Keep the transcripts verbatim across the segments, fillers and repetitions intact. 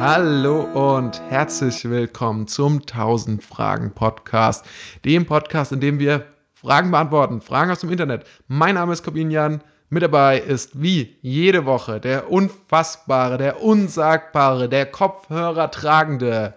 Hallo und herzlich willkommen zum tausend Fragen Podcast, dem Podcast, in dem wir Fragen beantworten, Fragen aus dem Internet. Mein Name ist Corbinian, mit dabei ist wie jede Woche der unfassbare, der unsagbare, der Kopfhörertragende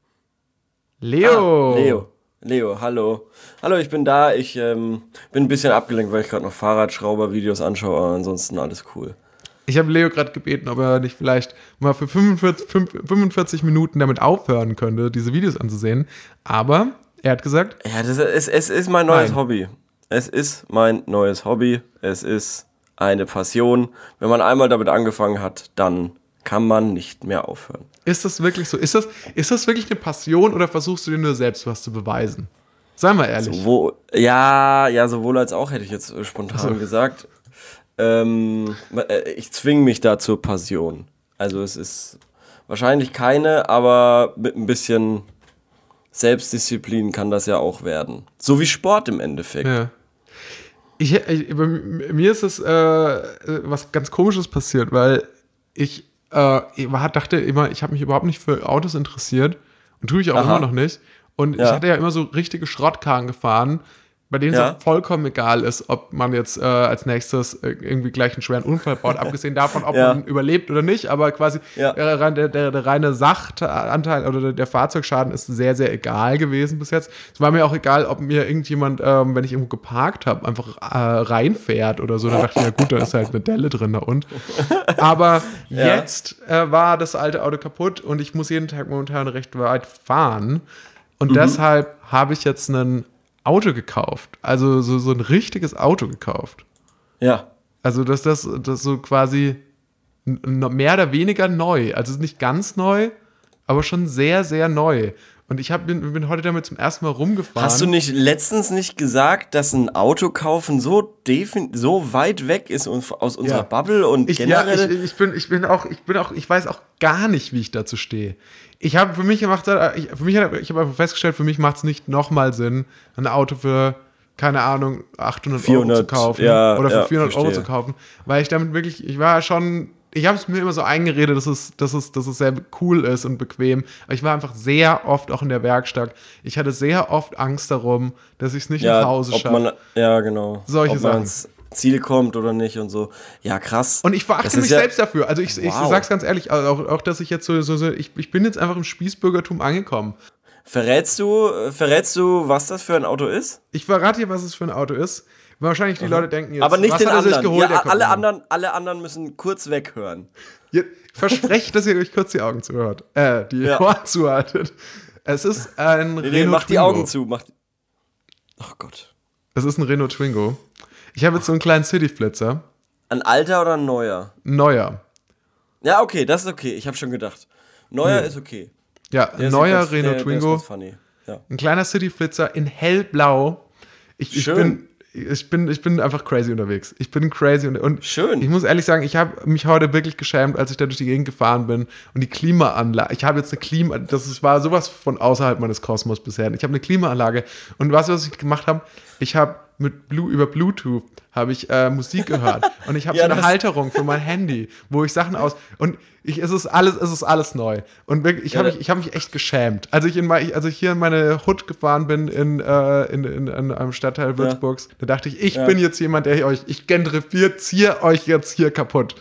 Leo. Ah, Leo. Leo, hallo. Hallo, ich bin da. Ich ähm, bin ein bisschen abgelenkt, weil ich gerade noch Fahrradschrauber-Videos anschaue, aber ansonsten alles cool. Ich habe Leo gerade gebeten, ob er nicht vielleicht mal für fünfundvierzig, fünfundvierzig Minuten damit aufhören könnte, diese Videos anzusehen. Aber er hat gesagt... Ja, das ist, es ist mein neues Nein. Hobby. Es ist mein neues Hobby. Es ist eine Passion. Wenn man einmal damit angefangen hat, dann kann man nicht mehr aufhören. Ist das wirklich so? Ist das, ist das wirklich eine Passion oder versuchst du dir nur selbst was zu beweisen? Sei mal ehrlich. Sowohl, ja, ja, sowohl als auch, hätte ich jetzt spontan Also. gesagt. Ähm, ich zwinge mich da zur Passion. Also es ist wahrscheinlich keine, aber mit ein bisschen Selbstdisziplin kann das ja auch werden. So wie Sport im Endeffekt. Ja. Ich, ich, bei mir ist es äh, was ganz Komisches passiert, weil ich, äh, ich war, dachte immer, ich habe mich überhaupt nicht für Autos interessiert und tue ich auch Aha. immer noch nicht. Und Ja. ich hatte ja immer so richtige Schrottkarren gefahren, bei denen Ja. es auch vollkommen egal ist, ob man jetzt äh, als nächstes äh, irgendwie gleich einen schweren Unfall baut, abgesehen davon, ob Ja. man überlebt oder nicht, aber quasi Ja. der, der, der, der reine Sachanteil oder der, der Fahrzeugschaden ist sehr, sehr egal gewesen bis jetzt. Es war mir auch egal, ob mir irgendjemand, ähm, wenn ich irgendwo geparkt habe, einfach äh, reinfährt oder so. Da dachte ich, ja gut, da ist halt eine Delle drin da und. Aber Ja. jetzt äh, war das alte Auto kaputt und ich muss jeden Tag momentan recht weit fahren. Und Mhm. deshalb habe ich jetzt ein Auto gekauft. Also so, so ein richtiges Auto gekauft. Ja. Also dass das, das so quasi n- n- mehr oder weniger neu. Also nicht ganz neu, aber schon sehr, sehr neu. Und ich hab, bin, bin heute damit zum ersten Mal rumgefahren. Hast du nicht letztens nicht gesagt, dass ein Auto kaufen so defin- so weit weg ist und aus unserer Ja. Bubble und Ich, ja, generell? ich, ich bin, ich bin auch, ich bin auch, ich weiß auch gar nicht, wie ich dazu stehe. Ich habe für mich gemacht, ich, für mich, ich habe einfach festgestellt, für mich macht es nicht nochmal Sinn, ein Auto für, keine Ahnung, achthundert Euro vierhundert, zu kaufen ja, oder für ja, vierhundert Euro verstehe. zu kaufen, weil ich damit wirklich, ich war schon, ich habe es mir immer so eingeredet, dass es, dass es, dass es sehr cool ist und bequem, aber ich war einfach sehr oft auch in der Werkstatt. Ich hatte sehr oft Angst darum, dass ich es nicht ja, nach Hause ob schaffe. man, ja, genau. Solche ob Sachen. man ans Ziel kommt oder nicht und so. Ja, krass. Und ich verachte Das ist mich ja- selbst dafür. Also ich, ich Wow. sag's ganz ehrlich, also auch, auch dass ich jetzt so, so, so ich, ich bin jetzt einfach im Spießbürgertum angekommen. Verrätst du, äh, verrätst du, was das für ein Auto ist? Ich verrate dir, was es für ein Auto ist. Wahrscheinlich die Leute denken jetzt, Aber nicht was den hat er sich anderen. geholt, Ja, der alle, Kopf? anderen alle anderen müssen kurz weghören. Ihr versprecht, dass ihr euch kurz die Augen zuhört. Äh, die Ja. Ohren zuhaltet. Es ist ein Nee, nee, Renault mach die Twingo. Augen zu. Mach die Ach Gott. Es ist ein Renault Twingo. Ich habe jetzt so einen kleinen City-Flitzer. Ein alter oder ein neuer? Ein neuer. Ja, okay, das ist okay. Ich habe schon gedacht. Neuer Hm. ist okay. Ja, Der ein ist neuer ganz- Renault der, der Twingo. ist ganz funny. Ja. Ein kleiner City-Flitzer in hellblau. Ich, ich, Schön. bin, ich, bin, ich bin einfach crazy unterwegs. Ich bin crazy und, und Schön. ich muss ehrlich sagen, ich habe mich heute wirklich geschämt, als ich da durch die Gegend gefahren bin und die Klimaanlage, ich habe jetzt eine Klima, das ist, war sowas von außerhalb meines Kosmos bisher. Ich habe eine Klimaanlage und was, was ich gemacht habe, ich habe mit Blue, über Bluetooth habe ich äh, Musik gehört und ich habe Ja, so eine das- Halterung für mein Handy, wo ich Sachen aus und ich, es ist alles, es ist alles neu und wirklich, ich habe Ja, mich, ich habe mich echt geschämt, als ich in mein, als ich hier in meine Hut gefahren bin in, äh, in, in, in einem Stadtteil Würzburgs, da dachte ich, ich Ja. bin jetzt jemand, der euch, ich gentrifiziere euch jetzt hier kaputt.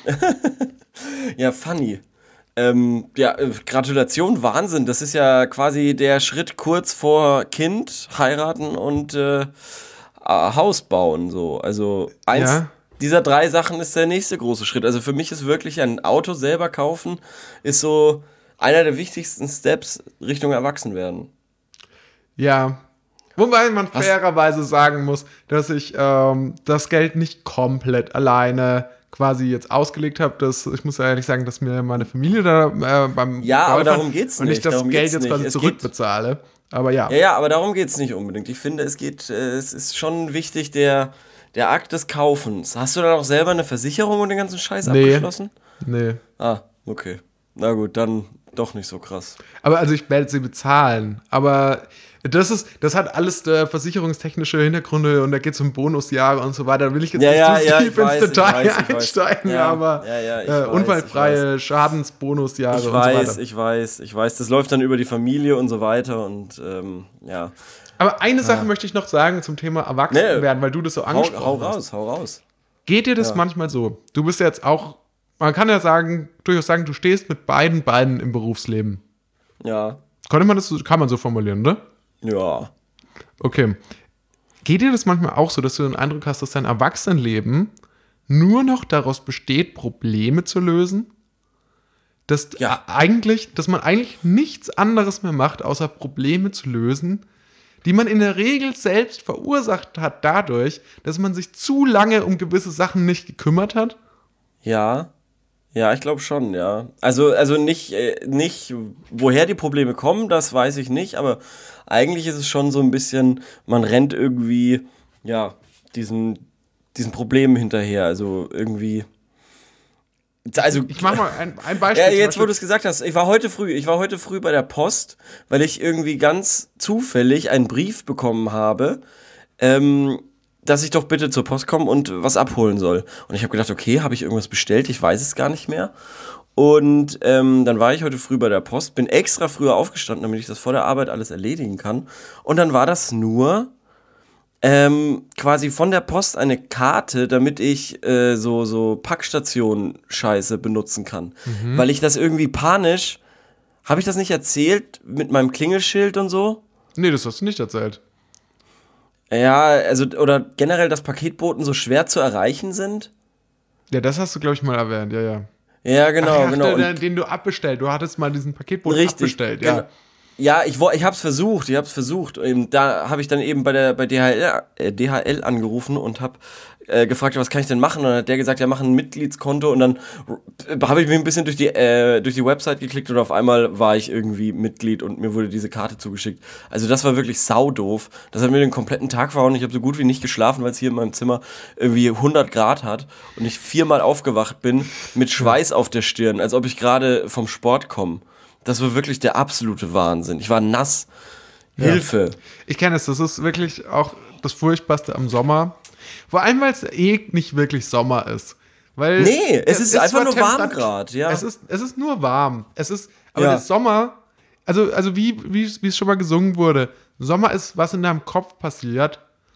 Ja, funny. Ähm, ja, äh, Gratulation, Wahnsinn. Das ist ja quasi der Schritt kurz vor Kind, heiraten und äh, äh, Haus bauen. So. Also eins Ja. dieser drei Sachen ist der nächste große Schritt. Also für mich ist wirklich ein Auto selber kaufen, ist so einer der wichtigsten Steps Richtung Erwachsenwerden. Ja. Wobei man Hast- fairerweise sagen muss, dass ich ähm, das Geld nicht komplett alleine quasi jetzt ausgelegt habe. Das, ich muss ja ehrlich sagen, dass mir meine Familie da äh, beim Ja, aber geholfen hat darum geht's und nicht, ich das darum Geld geht's jetzt nicht. quasi Es geht- zurückbezahle. Aber ja. Ja, ja, aber darum geht's nicht unbedingt. Ich finde, es geht, äh, es ist schon wichtig, der, der Akt des Kaufens. Hast du dann auch selber eine Versicherung und den ganzen Scheiß Nee. abgeschlossen? Nee. Ah, okay. Na gut, dann doch nicht so krass. Aber also ich werde sie bezahlen. Aber das ist, das hat alles äh, versicherungstechnische Hintergründe und da geht es um Bonusjahre und so weiter. Da will ich jetzt ja, nicht ja, zu ja, tief ins weiß, Detail weiß, einsteigen, ja, aber ja, ja, ich äh, weiß, unfallfreie ich Schadensbonusjahre ich und weiß, so weiter. Ich weiß, ich weiß. Das läuft dann über die Familie und so weiter und ähm, ja. Aber eine Sache ja. möchte ich noch sagen zum Thema Erwachsenwerden, nee, weil du das so angesprochen hau, hau hast. raus, hau raus. Geht dir das ja. manchmal so? Du bist jetzt auch, man kann ja sagen, durchaus sagen, du stehst mit beiden Beinen im Berufsleben. Ja. Konnte man das, kann man so formulieren, ne? Ja. Okay. Geht dir das manchmal auch so, dass du den Eindruck hast, dass dein Erwachsenenleben nur noch daraus besteht, Probleme zu lösen? Dass ja. eigentlich, dass man eigentlich nichts anderes mehr macht, außer Probleme zu lösen, die man in der Regel selbst verursacht hat dadurch, dass man sich zu lange um gewisse Sachen nicht gekümmert hat? Ja. Ja, ich glaube schon, ja. Also, also nicht, äh, nicht, woher die Probleme kommen, das weiß ich nicht, aber eigentlich ist es schon so ein bisschen, man rennt irgendwie, ja, diesen, diesen Problemen hinterher. Also irgendwie. Also, ich mach mal ein, ein Beispiel. Ja, jetzt, wo du es gesagt hast, ich war heute früh, ich war heute früh bei der Post, weil ich irgendwie ganz zufällig einen Brief bekommen habe, ähm, dass ich doch bitte zur Post kommen und was abholen soll. Und ich habe gedacht, okay, habe ich irgendwas bestellt? Ich weiß es gar nicht mehr. Und ähm, dann war ich heute früh bei der Post, bin extra früher aufgestanden, damit ich das vor der Arbeit alles erledigen kann. Und dann war das nur ähm, quasi von der Post eine Karte, damit ich äh, so, so Packstation-Scheiße benutzen kann. Mhm. Weil ich das irgendwie panisch, habe ich das nicht erzählt mit meinem Klingelschild und so? Nee, das hast du nicht erzählt. Ja, also, oder generell, dass Paketboten so schwer zu erreichen sind? Ja, das hast du, glaube ich, mal erwähnt, ja, ja. Ja, genau, Ach, ja, genau. Den, den du abbestellt. Du hattest mal diesen Paketboten richtig, abbestellt, ja. Genau. Ja, ich, ich hab's versucht, ich hab's versucht. Da habe ich dann eben bei der bei D H L, äh, D H L angerufen und hab äh, gefragt, was kann ich denn machen? Und dann hat der gesagt, ja, mach ein Mitgliedskonto. Und dann habe ich mir ein bisschen durch die äh, durch die Website geklickt und auf einmal war ich irgendwie Mitglied und mir wurde diese Karte zugeschickt. Also das war wirklich saudoof. Das hat mir den kompletten Tag verhauen. Ich habe so gut wie nicht geschlafen, weil es hier in meinem Zimmer irgendwie hundert Grad hat und ich viermal aufgewacht bin mit Schweiß auf der Stirn, als ob ich gerade vom Sport komme. Das war wirklich der absolute Wahnsinn. Ich war nass. Ja. Hilfe. Ich kenne es. Das ist wirklich auch das Furchtbarste am Sommer. Vor allem, weil es eh nicht wirklich Sommer ist. Weil nee, es, es ist, ist einfach nur warm gerade. Ja. Es ist, es ist nur warm. Es ist, aber ja. der Sommer, also, also wie, wie, wie es schon mal gesungen wurde, Sommer ist, was in deinem Kopf passiert.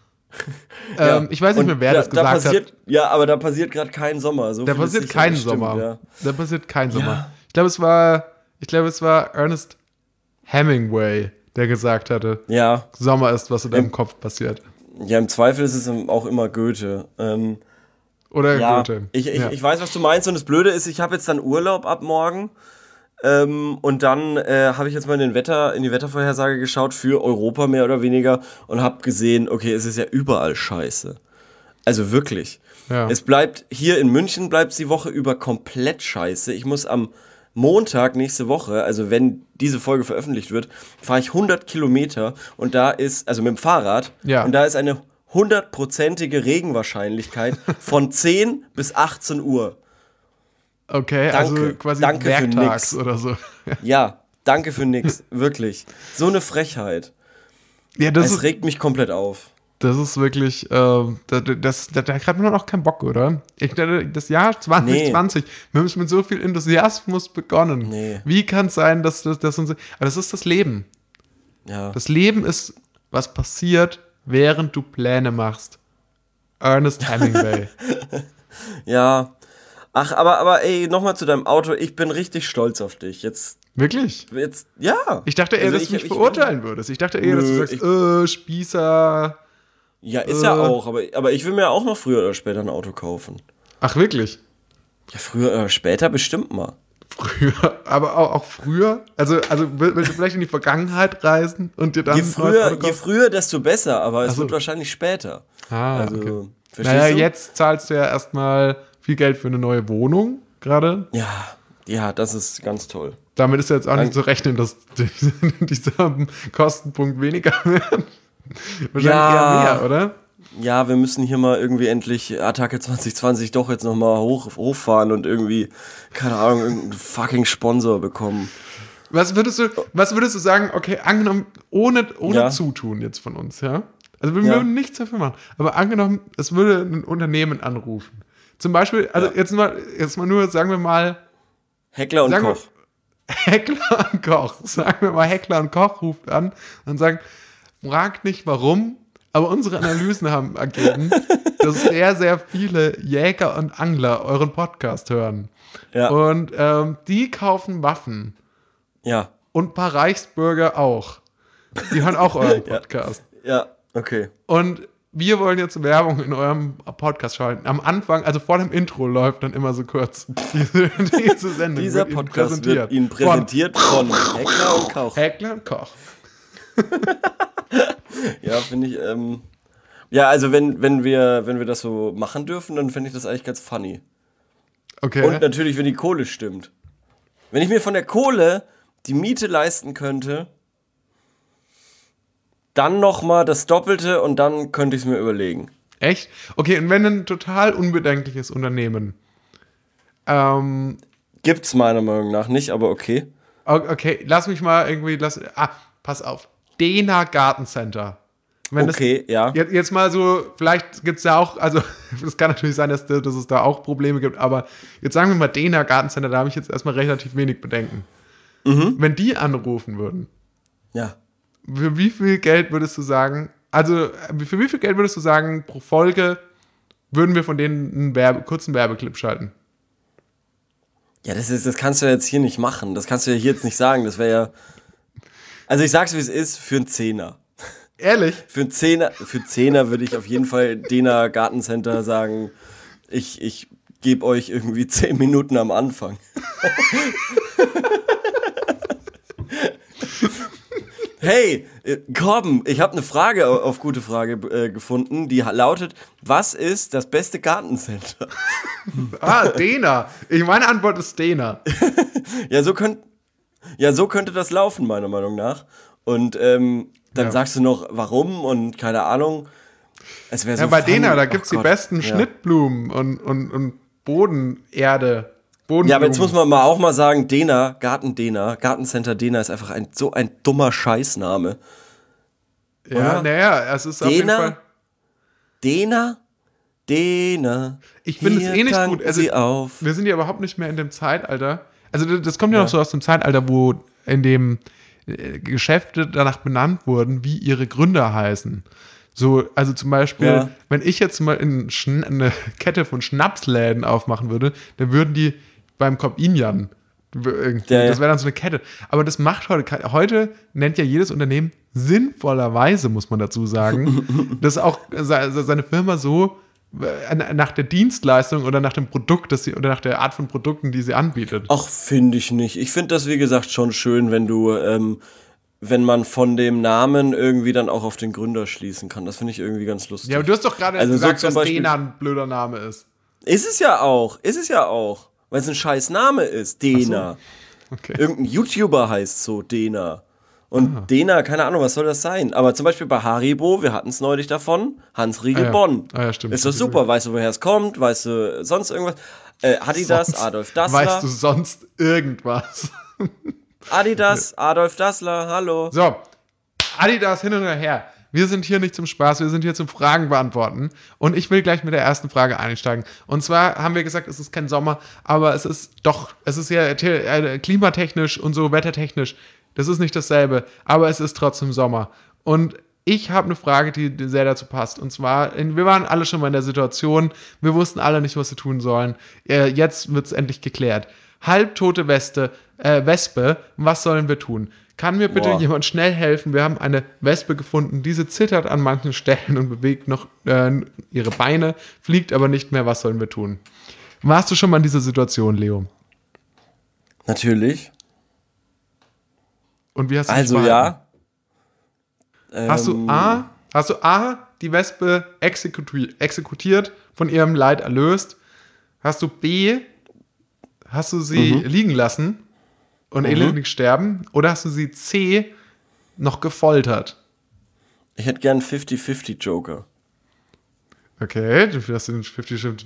ja. ähm, ich weiß nicht Und mehr, wer da, das gesagt da passiert, hat. Ja, aber da passiert gerade kein Sommer. So da passiert kein Sommer. Stimmt, ja. Da passiert kein Sommer. Ja. Ich glaube, es war... Ich glaube, es war Ernest Hemingway, der gesagt hatte, ja. Sommer ist, was in deinem Im, Kopf passiert. Ja, im Zweifel ist es auch immer Goethe. Ähm, Oder ja, Goethe. Ich, ich, ja. ich weiß, was du meinst. Und das Blöde ist, ich habe jetzt dann Urlaub ab morgen. Ähm, und dann äh, habe ich jetzt mal in, den Wetter, in die Wettervorhersage geschaut für Europa mehr oder weniger und habe gesehen, okay, es ist ja überall scheiße. Also wirklich. Ja. Es bleibt, hier in München bleibt es die Woche über komplett scheiße. Ich muss am Montag nächste Woche, also wenn diese Folge veröffentlicht wird, fahre ich hundert Kilometer und da ist, also mit dem Fahrrad, ja. und da ist eine hundertprozentige Regenwahrscheinlichkeit von zehn bis achtzehn Uhr. Okay, danke, also quasi danke werktags für nix. oder so. Ja, danke für nix, wirklich. So eine Frechheit. Ja, das es ist, regt mich komplett auf. Das ist wirklich, äh, das, das, da, da hat man auch keinen Bock, oder? Ich, das Jahr zwanzig zwanzig, nee. Wir haben es mit so viel Enthusiasmus begonnen. Nee. Wie kann es sein, dass das, das uns, aber das ist das Leben. Ja. Das Leben ist, was passiert, während du Pläne machst. Ernest Hemingway. Ja. Ach, aber, aber ey, nochmal zu deinem Auto. Ich bin richtig stolz auf dich. Jetzt. Wirklich? Jetzt, ja. Ich dachte eher, also dass ich, du mich ich, verurteilen ich, würdest. Ich dachte eher, nö, dass du sagst, ich, äh, Spießer. Ja, ist äh, ja auch. Aber, aber ich will mir auch noch früher oder später ein Auto kaufen. Ach, wirklich? Ja, früher oder später bestimmt mal. Früher, aber auch, auch früher? Also, also willst du vielleicht in die Vergangenheit reisen und dir dann je früher, je früher, desto besser, aber es so. wird wahrscheinlich später. Ah, also, okay. verstehst naja, du? jetzt zahlst du ja erstmal viel Geld für eine neue Wohnung gerade. Ja, ja, das ist ganz toll. Damit ist ja jetzt auch nicht zu rechnen, dass dieser Kostenpunkt weniger wird. Wahrscheinlich ja, eher mehr, oder? ja, wir müssen hier mal irgendwie endlich Attacke zwanzig zwanzig doch jetzt nochmal hoch, hochfahren und irgendwie, keine Ahnung, irgendeinen fucking Sponsor bekommen. Was würdest du, was würdest du sagen, okay, angenommen, ohne, ohne Ja. Zutun jetzt von uns, ja? Also wir Ja. würden nichts dafür machen, aber angenommen, es würde ein Unternehmen anrufen. Zum Beispiel, also Ja. jetzt mal, jetzt mal nur, sagen wir mal, Heckler und Sagen wir- Koch. Heckler und Koch, sagen wir mal, Heckler und Koch ruft an und sagt, fragt nicht warum, aber unsere Analysen haben ergeben, dass sehr, sehr viele Jäger und Angler euren Podcast hören. Ja. Und ähm, die kaufen Waffen. Ja. Und ein paar Reichsbürger auch. Die hören auch euren Podcast. Ja, okay. Und wir wollen jetzt Werbung in eurem Podcast schalten. Am Anfang, also vor dem Intro läuft dann immer so kurz diese, diese Sendung. Dieser wird Ihnen Podcast wird Ihnen präsentiert von, Heckler und Koch. Von Heckler und Koch. Ja, finde ich, ähm, ja, also wenn, wenn wir, wenn wir das so machen dürfen, dann finde ich das eigentlich ganz funny. Okay. Und natürlich, wenn die Kohle stimmt. Wenn ich mir von der Kohle die Miete leisten könnte, dann nochmal das Doppelte und dann könnte ich es mir überlegen. Echt? Okay, und wenn ein total unbedenkliches Unternehmen, ähm, Gibt's meiner Meinung nach nicht, aber okay. o- okay, lass mich mal irgendwie, lass, ah, pass auf, Dena Gartencenter. Wenn Okay, ja. das, jetzt, jetzt mal so, vielleicht gibt es ja auch, also es kann natürlich sein, dass, dass es da auch Probleme gibt, aber jetzt sagen wir mal Dena Gartencenter, da habe ich jetzt erstmal relativ wenig Bedenken. Mhm. Wenn die anrufen würden, Ja. für wie viel Geld würdest du sagen, also für wie viel Geld würdest du sagen, pro Folge würden wir von denen einen Werbe, kurzen Werbeclip schalten? Ja, das ist, das kannst du ja jetzt hier nicht machen. Das kannst du ja hier jetzt nicht sagen. Das wäre ja. Also ich sag's wie es ist, für einen Zehner. Ehrlich? Für einen Zehner, für Zehner würde ich auf jeden Fall Dena Gartencenter sagen, ich, ich gebe euch irgendwie zehn Minuten am Anfang. Hey, äh, Korben, ich habe eine Frage au- auf gute Frage äh, gefunden, die ha- lautet, was ist das beste Gartencenter? Ah, Dena. Ich, meine Antwort ist Dena. Ja, so könnt, ja, so könnte das laufen, meiner Meinung nach. Und ähm, dann Ja. sagst du noch, warum und keine Ahnung. Es wäre so Ja, bei funny. Dena, da Oh gibt's die Gott. besten Ja. Schnittblumen und, und, und Bodenerde. Bodenblumen. Ja, aber jetzt muss man mal auch mal sagen, Dena, Garten Dena, Gartencenter Dena ist einfach ein so ein dummer Scheißname. Ja, oder? naja, es ist auf jeden Dena? Fall. Dena, Dena. Ich finde es hier eh nicht tanken gut. Also, Sie auf. wir sind ja überhaupt nicht mehr in dem Zeitalter. Also, das- das kommt ja, Ja. noch so aus dem Zeitalter, wo in dem äh, Geschäfte danach benannt wurden, wie ihre Gründer heißen. So, also zum Beispiel, Ja. wenn ich jetzt mal in Schn eine Kette von Schnapsläden aufmachen würde, dann würden die beim Kopinjan irgendwie, Ja, ja. das wäre dann so eine Kette. Aber das macht heute, kein- heute nennt ja jedes Unternehmen sinnvollerweise, muss man dazu sagen, dass auch se- seine Firma so äh, nach der Dienstleistung oder nach dem Produkt, das sie, oder nach der Art von Produkten, die sie anbietet. Ach, finde ich nicht. Ich finde das, wie gesagt, schon schön, wenn du, ähm, wenn man von dem Namen irgendwie dann auch auf den Gründer schließen kann. Das finde ich irgendwie ganz lustig. Ja, aber du hast doch gerade Also so gesagt, zum dass Beispiel- Dena ein blöder Name ist. Ist es ja auch. Ist es ja auch. Weil es ein scheiß Name ist. Dena. Okay. Irgendein YouTuber heißt so Dena. Und Dena, keine Ahnung, was soll das sein? Aber zum Beispiel bei Haribo, wir hatten es neulich davon, Hans Riegel Ah ja. Bonn. Ah ja, stimmt. Ist doch super. Weißt du, woher es kommt? Weißt du sonst irgendwas? Äh, Adidas, Sonst Adolf Dassler. Weißt du sonst irgendwas? Adidas, Adolf Dassler, hallo. So, Adidas hin und her. Wir sind hier nicht zum Spaß, wir sind hier zum Fragen beantworten. Und ich will gleich mit der ersten Frage einsteigen. Und zwar haben wir gesagt, es ist kein Sommer, aber es ist doch, es ist ja te- äh, klimatechnisch und so wettertechnisch. Das ist nicht dasselbe, aber es ist trotzdem Sommer. Und ich habe eine Frage, die die sehr dazu passt. Und zwar, in, wir waren alle schon mal in der Situation, wir wussten alle nicht, was wir tun sollen. Äh, jetzt wird es endlich geklärt. Halbtote Weste, äh, Wespe, was sollen wir tun? Kann mir bitte Boah. jemand schnell helfen? Wir haben eine Wespe gefunden, diese zittert an manchen Stellen und bewegt noch äh, ihre Beine, fliegt aber nicht mehr. Was sollen wir tun? Warst du schon mal in dieser Situation, Leo? Natürlich. Und wie hast du dich Also verhalten? ja. Hast du Ähm, A, hast du A, die Wespe exekuti- exekutiert, von ihrem Leid erlöst? Hast du B, hast du sie Mhm. liegen lassen und elendig sterben? Oder hast du sie C, noch gefoltert? Ich hätte gern fünfzig fünfzig Joker. Okay, du hast den fünfzig Stimmen.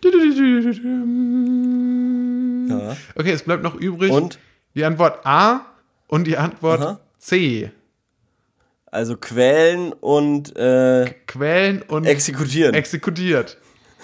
Ja. Okay, es bleibt noch übrig Und? die Antwort A und die Antwort Aha. C. Also quälen und äh, Quälen und exekutieren. exekutiert.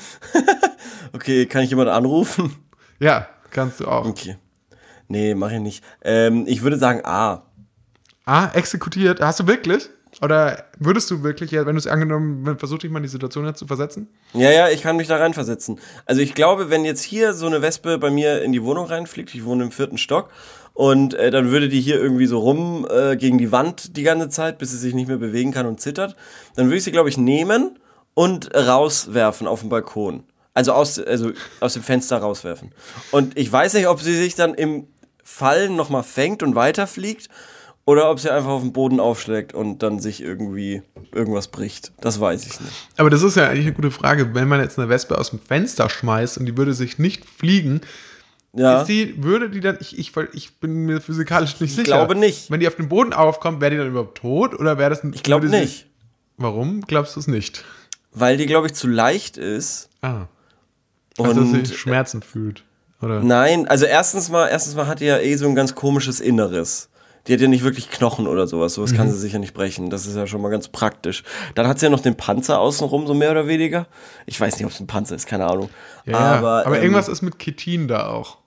Okay, kann ich jemanden anrufen? Ja, kannst du auch. Okay. Nee, mach ich nicht. Ähm, ich würde sagen A. A, exekutiert. Hast du wirklich? Oder würdest du wirklich, ja, wenn du es angenommen, wenn- versuch dich mal in die Situation jetzt zu versetzen? Ja, ja, ich kann mich da reinversetzen. Also ich glaube, wenn jetzt hier so eine Wespe bei mir in die Wohnung reinfliegt, ich wohne im vierten Stock, und äh, dann würde die hier irgendwie so rum äh, gegen die Wand die ganze Zeit, bis sie sich nicht mehr bewegen kann und zittert, dann würde ich sie, glaube ich, nehmen und rauswerfen auf den Balkon. Also aus, also aus dem Fenster rauswerfen. Und ich weiß nicht, ob sie sich dann im Fallen nochmal fängt und weiterfliegt oder ob sie einfach auf den Boden aufschlägt und dann sich irgendwie irgendwas bricht. Das weiß ich nicht. Aber das ist ja eigentlich eine gute Frage. Wenn man jetzt eine Wespe aus dem Fenster schmeißt und die würde sich nicht fliegen, Ja, ist die, würde die dann, ich, ich, ich bin mir physikalisch nicht sicher. ich glaube nicht. Wenn die auf den Boden aufkommt, wäre die dann überhaupt tot oder wäre das ein. Ich glaube würde sie- nicht. Warum glaubst du es nicht? Weil die, glaube ich, zu leicht ist. Ah. Also, dass Und sie Schmerzen fühlt. Oder? nein, also erstens mal, erstens mal hat die ja eh so ein ganz komisches Inneres. Die hat ja nicht wirklich Knochen oder sowas. Sowas kann sie sicher nicht brechen. Das ist ja schon mal ganz praktisch. Dann hat sie ja noch den Panzer außenrum, so mehr oder weniger. Ich weiß nicht, ob es ein Panzer ist, keine Ahnung. Ja, aber aber ähm, irgendwas ist mit Chitin da auch.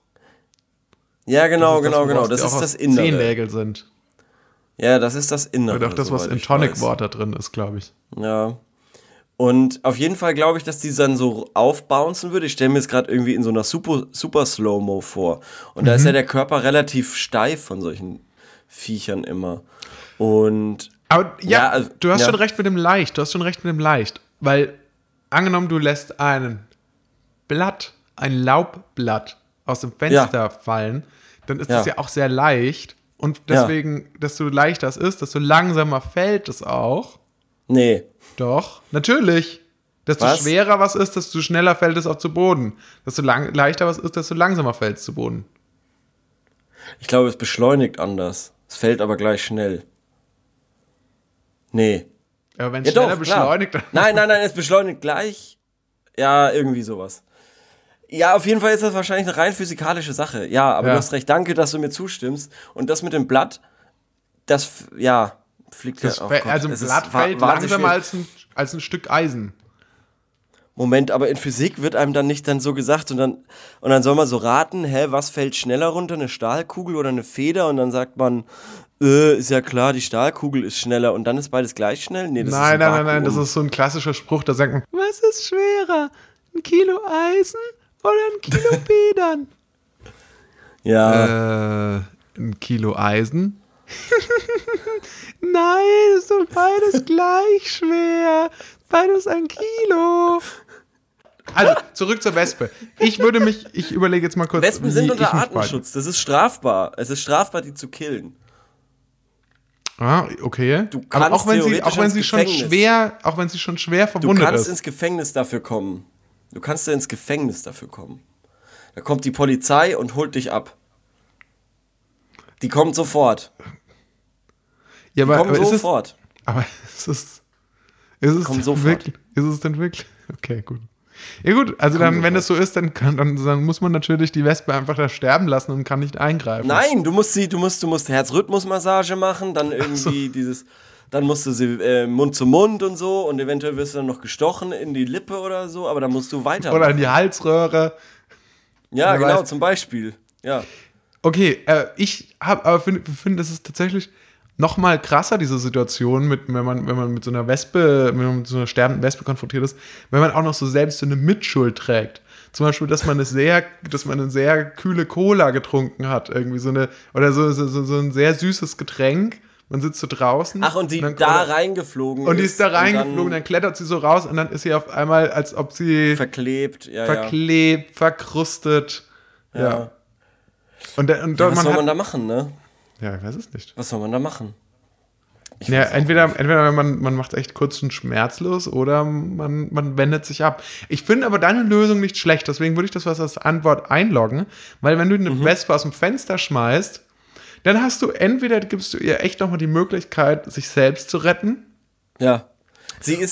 Ja, genau, Das ist genau, das, genau. woraus Das die ist auch das aus Innere. Zehennägel sind. Ja, das ist das Innere. Oder auch das, was soweit in ich Tonic weiß. Water drin ist, glaube ich. Ja. Und auf jeden Fall glaube ich, dass die dann so aufbouncen würde. Ich stelle mir jetzt gerade irgendwie in so einer super, super Slow-Mo vor. Und da ist ja der Körper relativ steif von solchen Viechern immer. Und Aber ja, Ja, also- du hast ja. schon recht mit dem Leicht. Du hast schon recht mit dem Leicht. Weil, angenommen, du lässt ein Blatt, ein Laubblatt aus dem Fenster fallen, dann ist das Ja. ja auch sehr leicht. Und deswegen, desto leichter es ist, desto langsamer fällt es auch. nee, Doch, natürlich. Desto Was? schwerer was ist, desto schneller fällt es auch zu Boden. Desto lang, leichter was ist, desto langsamer fällt es zu Boden. ich glaube, es beschleunigt anders. Es fällt aber gleich schnell. Nee. Aber wenn es Ja, schneller doch, klar. beschleunigt, dann Nein, nein, nein, es beschleunigt gleich. Ja, irgendwie sowas. Ja, auf jeden Fall ist das wahrscheinlich eine rein physikalische Sache. Ja, aber Ja. du hast recht. Danke, dass du mir zustimmst. Und das mit dem Blatt, das, f- ja, fliegt das ja. Oh fällt, Gott, also ein es ist Blatt wa- fällt wahnsinnig langsamer schwer. als ein, als ein Stück Eisen. Moment, aber in Physik wird einem dann nicht dann so gesagt und dann, und dann soll man so raten, hä, was fällt schneller runter, eine Stahlkugel oder eine Feder? Und dann sagt man, äh, ist ja klar, die Stahlkugel ist schneller und dann ist beides gleich schnell? Nee, das Nein, ist nein, ein nein, nein, das Vakuum. ist so ein klassischer Spruch, da sagt man, was ist schwerer? Ein Kilo Eisen oder ein Kilo Federn? Ja, äh, ein Kilo Eisen? Nein, ist doch beides gleich schwer. Beides ein Kilo. Also, zurück zur Wespe. Ich würde mich, ich überlege jetzt mal kurz, Wespen wie sind ich unter mich Artenschutz, das ist strafbar. Es ist strafbar, die zu killen. verhalte. Ah, okay. Du Aber kannst auch wenn sie, theoretisch auch wenn ins sie schon Gefängnis. schwer, auch wenn sie schon schwer Du verwundet kannst ist. ins Gefängnis dafür kommen. Du kannst ja ins Gefängnis dafür kommen. Da kommt die Polizei und holt dich ab. Die kommt sofort. Ja, Die aber, kommen aber ist es, sofort. aber ist es, ist es Kommen denn sofort. wirklich, ist es denn wirklich? Okay, gut. Ja gut, also dann, wenn sofort. das so ist, dann, kann, dann, dann muss man natürlich die Wespe einfach da sterben lassen und kann nicht eingreifen. Nein, du musst sie, du musst, du musst Herzrhythmusmassage machen, dann irgendwie dieses, dann musst du sie äh, Mund zu Mund und so und eventuell wirst du dann noch gestochen in die Lippe oder so, aber dann musst du weiter. Oder in die Halsröhre. ja, wer genau, weiß. zum Beispiel. Ja. Okay, äh, ich habe aber finde, find, das ist tatsächlich noch mal krasser, diese Situation, mit, wenn, man, wenn man mit so einer Wespe, wenn man mit so einer sterbenden Wespe konfrontiert ist, wenn man auch noch so selbst so eine Mitschuld trägt. Zum Beispiel, dass man eine sehr, dass man eine sehr kühle Cola getrunken hat, irgendwie so eine, oder so, so, so, so ein sehr süßes Getränk. Man sitzt so draußen. Ach, und die dann, da oder- reingeflogen Und die ist da und reingeflogen, dann, dann klettert sie so raus und dann ist sie auf einmal, als ob sie verklebt, ja, verklebt, verkrustet. Ja. Ja. Und, da- und ja. dort Was man soll hat, man da machen, ne? ja, ich weiß es nicht. Was soll man da machen? Ich Ja, weiß auch entweder, entweder man, man macht echt kurz und schmerzlos oder man, man wendet sich ab. Ich finde aber deine Lösung nicht schlecht, deswegen würde ich das was als Antwort einloggen, weil wenn du eine Mhm. Wespe aus dem Fenster schmeißt, dann hast du entweder, gibst du ihr echt nochmal die Möglichkeit, sich selbst zu retten. Ja. Sie ist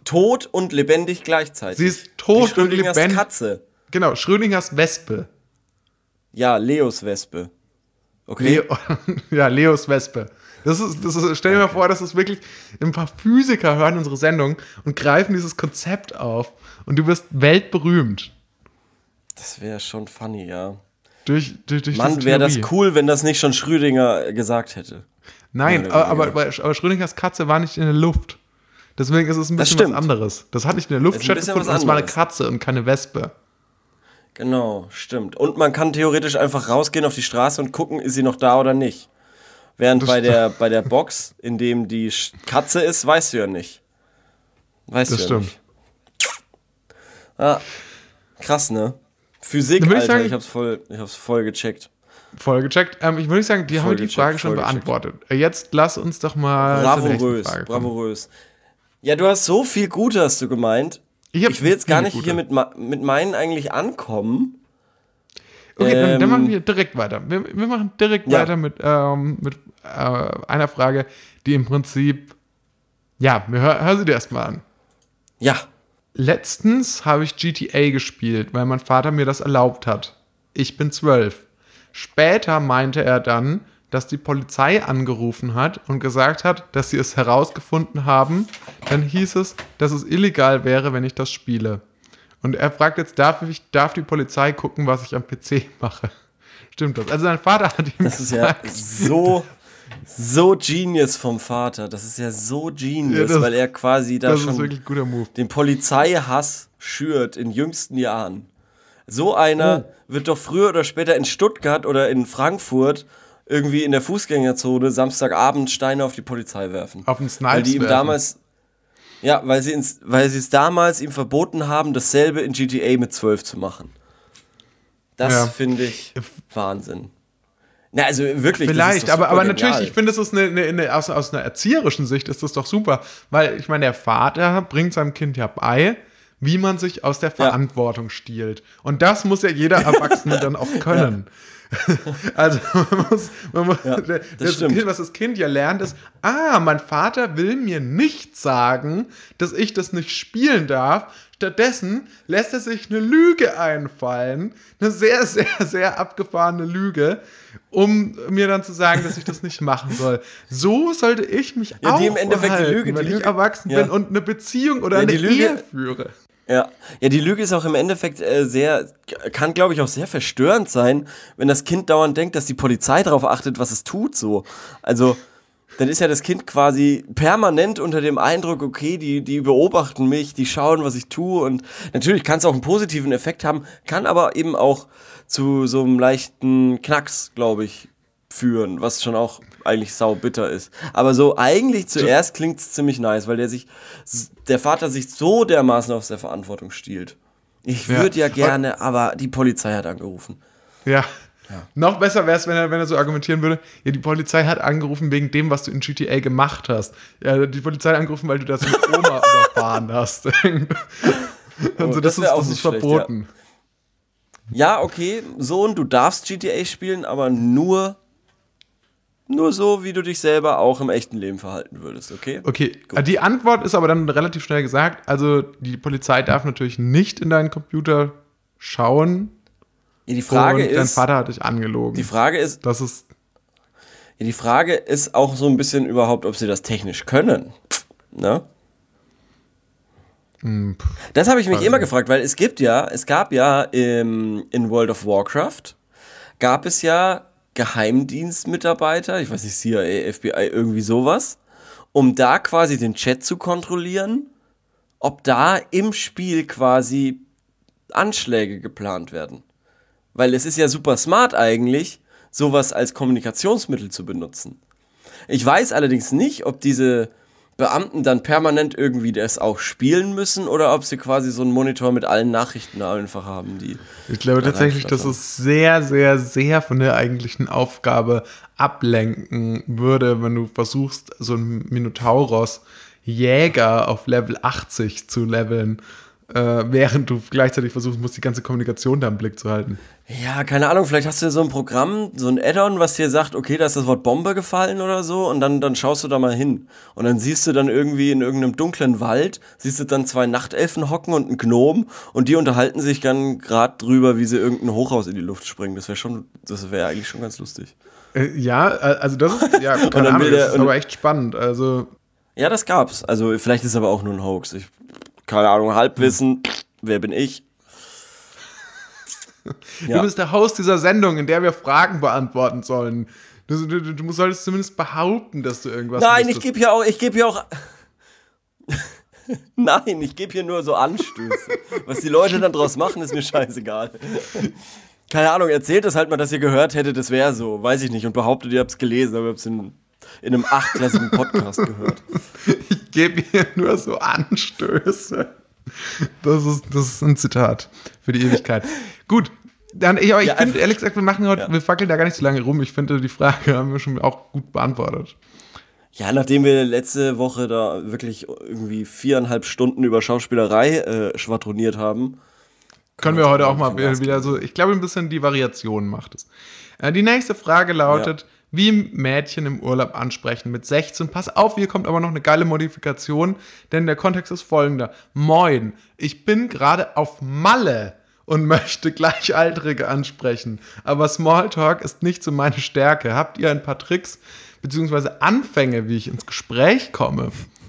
tot und lebendig gleichzeitig. Sie ist tot und Schrödingers lebendig. Katze. Genau, Schrödingers Wespe. Ja, Leos Wespe. Okay. Leo, ja, Leos Wespe. Das ist, das ist, stell dir mal vor, das ist wirklich, ein paar Physiker hören unsere Sendung und greifen dieses Konzept auf und du wirst weltberühmt. Das wäre schon funny, ja. Durch, durch, durch Mann, diese wäre das Theorie. cool, wenn das nicht schon Schrödinger gesagt hätte. Nein, Ja, aber, aber, aber, aber Schrödingers Katze war nicht in der Luft. Deswegen ist es ein Das bisschen was stimmt. anderes. Das hat nicht in der Luft Das ist ein bisschen stattgefunden, was es war eine anderes. Katze und keine Wespe. Genau, stimmt. Und man kann theoretisch einfach rausgehen auf die Straße und gucken, ist sie noch da oder nicht. Während Das bei st- der, bei der Box, in dem die Sch- Katze ist, weißt du ja nicht. Weißt Das du ja stimmt. nicht. Ah, krass, ne? Physik, Dann würd ich Alter, sagen- ich hab's voll, ich hab's voll gecheckt. Voll gecheckt. Ähm, ich würde nicht sagen, die haben Voll die gecheckt, Frage schon voll gecheckt. beantwortet. Äh, Jetzt lass uns doch mal zur nächsten Bravourös, Frage kommen. bravourös. Ja, du hast so viel Gute, hast du gemeint. Ich hab Ich will jetzt gar viele nicht gute. hier mit, ma- mit meinen eigentlich ankommen. Okay, dann, dann Ähm, machen wir direkt weiter. Wir, wir machen direkt Ja. weiter mit, ähm, mit äh, einer Frage, die im Prinzip, ja, wir hör, hör sie dir erstmal an. Ja, Letztens habe ich G T A gespielt, weil mein Vater mir das erlaubt hat. Ich bin zwölf. Später meinte er dann, dass die Polizei angerufen hat und gesagt hat, dass sie es herausgefunden haben. Dann hieß es, dass es illegal wäre, wenn ich das spiele. Und er fragt jetzt, darf, ich, darf die Polizei gucken, was ich am P C mache? Stimmt das? Also sein Vater hat ihm das ist ja gesagt, so, so genius vom Vater. Das ist ja so genius, Ja, das- weil er quasi da das ist schon wirklich ein guter Move. den Polizeihass schürt in jüngsten Jahren. So einer wird doch früher oder später in Stuttgart oder in Frankfurt irgendwie in der Fußgängerzone Samstagabend Steine auf die Polizei werfen. Auf den Weil Snipes die ihm werfen. damals, ja, weil sie, ins, weil sie es damals ihm verboten haben, dasselbe in G T A mit zwölf zu machen. Das Ja. finde ich Wahnsinn. Na, also wirklich. das Vielleicht, ist doch aber, super aber genial. natürlich, ich finde, es ist eine, eine, eine, aus, aus einer erzieherischen Sicht ist das doch super, weil ich meine, der Vater bringt seinem Kind ja bei, wie man sich aus der Verantwortung stiehlt. Und das muss ja jeder Erwachsene dann auch können. Also man muss, man muss Ja, das, das stimmt. Kind, was das Kind ja lernt, ist, ah, mein Vater will mir nicht sagen, dass ich das nicht spielen darf. Stattdessen lässt er sich eine Lüge einfallen, eine sehr, sehr, sehr abgefahrene Lüge, um mir dann zu sagen, dass ich das nicht machen soll. So sollte ich mich Ja, auch die im Endeffekt die verhalten, Lüge- die wenn ich Lüge- erwachsen ja. bin und eine Beziehung oder Ja, eine die Lüge- Ehe führe. Ja. ja, die Lüge ist auch im Endeffekt äh, sehr, kann glaube ich auch sehr verstörend sein, wenn das Kind dauernd denkt, dass die Polizei darauf achtet, was es tut, so. Also, dann ist ja das Kind quasi permanent unter dem Eindruck, okay, die, die beobachten mich, die schauen, was ich tue und natürlich kann es auch einen positiven Effekt haben, kann aber eben auch zu so einem leichten Knacks, glaube ich, führen, was schon auch eigentlich saubitter ist. Aber so eigentlich zuerst klingt es ziemlich nice, weil der sich, der Vater sich so dermaßen aus der Verantwortung stiehlt. Ich Ja. würde ja gerne, aber die Polizei hat angerufen. Ja. Noch besser wäre es, wenn er, wenn er so argumentieren würde, ja, die Polizei hat angerufen wegen dem, was du in G T A gemacht hast. Ja, die Polizei hat angerufen, weil du das mit Oma überfahren hast. Also das, das wär ist, auch das ist nicht schlecht, verboten. Ja, okay, Sohn, du darfst G T A spielen, aber nur, nur so, wie du dich selber auch im echten Leben verhalten würdest, okay? Okay, die Antwort ist aber dann relativ schnell gesagt. Also die Polizei darf natürlich nicht in deinen Computer schauen. Ja, die Frage und dein ist, Vater hat dich angelogen. die Frage ist, Das ist, ja, die Frage ist auch so ein bisschen überhaupt, ob sie das technisch können, ne? mh, pff, Das habe ich mich Weiß immer nicht. gefragt, weil es gibt ja, es gab ja im, in World of Warcraft, gab es ja Geheimdienstmitarbeiter, ich weiß nicht, C I A, F B I, irgendwie sowas, um da quasi den Chat zu kontrollieren, ob da im Spiel quasi Anschläge geplant werden. Weil es ist ja super smart eigentlich, sowas als Kommunikationsmittel zu benutzen. Ich weiß allerdings nicht, ob diese Beamten dann permanent irgendwie das auch spielen müssen oder ob sie quasi so einen Monitor mit allen Nachrichten einfach haben, die. ich glaube da tatsächlich, dass reinflattern. es sehr, sehr, sehr von der eigentlichen Aufgabe ablenken würde, wenn du versuchst, so einen Minotauros Jäger auf Level achtzig zu leveln. äh, während du gleichzeitig versuchen musst, die ganze Kommunikation da im Blick zu halten. Ja, keine Ahnung, vielleicht hast du ja so ein Programm, so ein Add-on, was dir sagt, okay, da ist das Wort Bombe gefallen oder so und dann, dann schaust du da mal hin. Und dann siehst du dann irgendwie in irgendeinem dunklen Wald, siehst du dann zwei Nachtelfen hocken und einen Gnom und die unterhalten sich dann gerade drüber, wie sie irgendein Hochhaus in die Luft springen. Das wäre schon, das wäre eigentlich schon ganz lustig. Äh, ja, also das ist, ja, keine dann Ahnung, will der- das ist aber echt spannend. Also, Ja, das gab's. Also vielleicht ist es aber auch nur ein Hoax. Ich, keine Ahnung, Halbwissen, wer bin ich? Ja. du bist der Host dieser Sendung, in der wir Fragen beantworten sollen. Du, du, du solltest zumindest behaupten, dass du irgendwas Nein, ich wüsstest. gebe hier auch, ich gebe hier auch. Nein, ich gebe hier nur so Anstöße. Was die Leute dann draus machen, ist mir scheißegal. Keine Ahnung, erzählt das halt mal, dass ihr gehört hättet, das wäre so. Weiß ich nicht. Und behauptet, ihr habt es gelesen, aber ihr habt es in, in einem achtklassigen Podcast gehört. Ich gebe hier nur so Anstöße. Das ist, das ist ein Zitat für die Ewigkeit. Gut, dann, ich, aber ich Ja, finde, einfach- ehrlich gesagt, wir machen heute, Ja. wir fackeln da gar nicht so lange rum. Ich finde, die Frage haben wir schon auch gut beantwortet. Ja, nachdem wir letzte Woche da wirklich irgendwie viereinhalb Stunden über Schauspielerei äh, schwadroniert haben. Können wir heute auch mal ein bisschen Gas wieder so, ich glaube, ein bisschen die Variation macht es. Äh, die nächste Frage lautet, wie Mädchen im Urlaub ansprechen mit sechzehn. Pass auf, hier kommt aber noch eine geile Modifikation, denn der Kontext ist folgender. Moin, ich bin gerade auf Malle und möchte Gleichaltrige ansprechen, aber Smalltalk ist nicht so meine Stärke. Habt ihr ein paar Tricks bzw. Anfänge, wie ich ins Gespräch komme?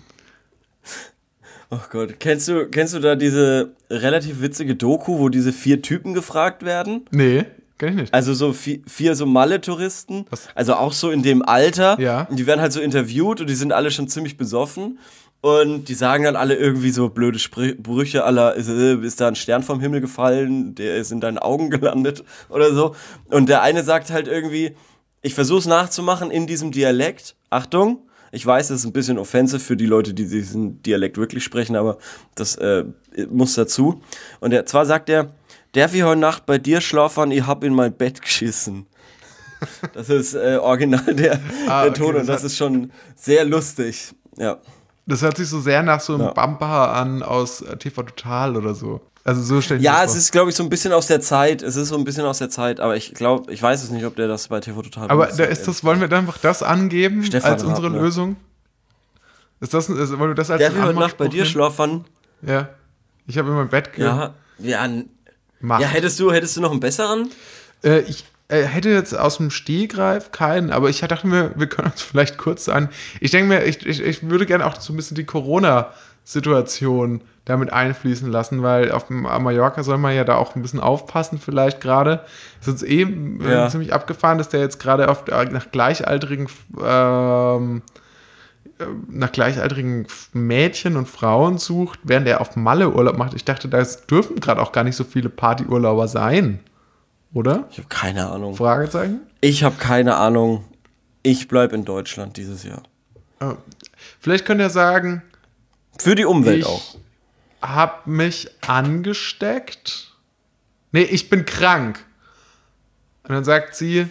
Oh Gott, kennst du, kennst du da diese relativ witzige Doku, wo diese vier Typen gefragt werden? Nee, kenn ich nicht. Also so vier, vier so Malle-Touristen, Was? also auch so in dem Alter. Ja. Und die werden halt so interviewt und die sind alle schon ziemlich besoffen. Und die sagen dann alle irgendwie so blöde Sprü- Brüche aller, ist, äh, ist da ein Stern vom Himmel gefallen, der ist in deinen Augen gelandet oder so. Und der eine sagt halt irgendwie, ich versuch's nachzumachen in diesem Dialekt. Achtung, ich weiß, das ist ein bisschen offensive für die Leute, die diesen Dialekt wirklich sprechen, aber das äh, muss dazu. Und der, zwar sagt er, darf ich heute Nacht bei dir schlafen, ich hab in mein Bett geschissen. Das ist äh, original der, Ah, der okay, Ton das und das hat- ist schon sehr lustig. Ja. Das hört sich so sehr nach so einem Ja. Bumper an aus äh, T V Total oder so. Also so stell ich mir Ja, das es vor. ist, glaube ich, so ein bisschen aus der Zeit. Es ist so ein bisschen aus der Zeit, aber ich glaube, ich weiß es nicht, ob der das bei T V Total Aber benutzt da hat, ist das, wollen wir dann einfach das angeben Stefan als unsere Raab, ne? Lösung? Ist das, ist, wollen wir das als Darf ich einen heute Nacht bei Anmachspruch dir nehmen? schlafen? Ja. Ich habe in mein Bett Ja. Ja, n- gemacht. ja hättest, du, hättest du noch einen besseren? Äh, ich äh, hätte jetzt aus dem Stehgreif keinen, aber ich dachte mir, wir können uns vielleicht kurz an. Ich denke mir, ich, ich, ich würde gerne auch so ein bisschen die Corona-Situation damit einfließen lassen, weil auf dem auf Mallorca soll man ja da auch ein bisschen aufpassen, vielleicht gerade. Es ist eh äh, Ja. ziemlich abgefahren, dass der jetzt gerade auf äh, nach gleichaltrigen ähm, äh, nach gleichaltrigen Mädchen und Frauen sucht, während er auf Malle Urlaub macht. Ich dachte, da dürfen gerade auch gar nicht so viele Partyurlauber sein. Oder? Ich habe keine Ahnung. Fragezeichen? Ich habe keine Ahnung. Ich bleib in Deutschland dieses Jahr. Oh. Vielleicht könnt ihr sagen, Für die Umwelt ich auch. hab mich angesteckt. Nee, ich bin krank. Und dann sagt sie,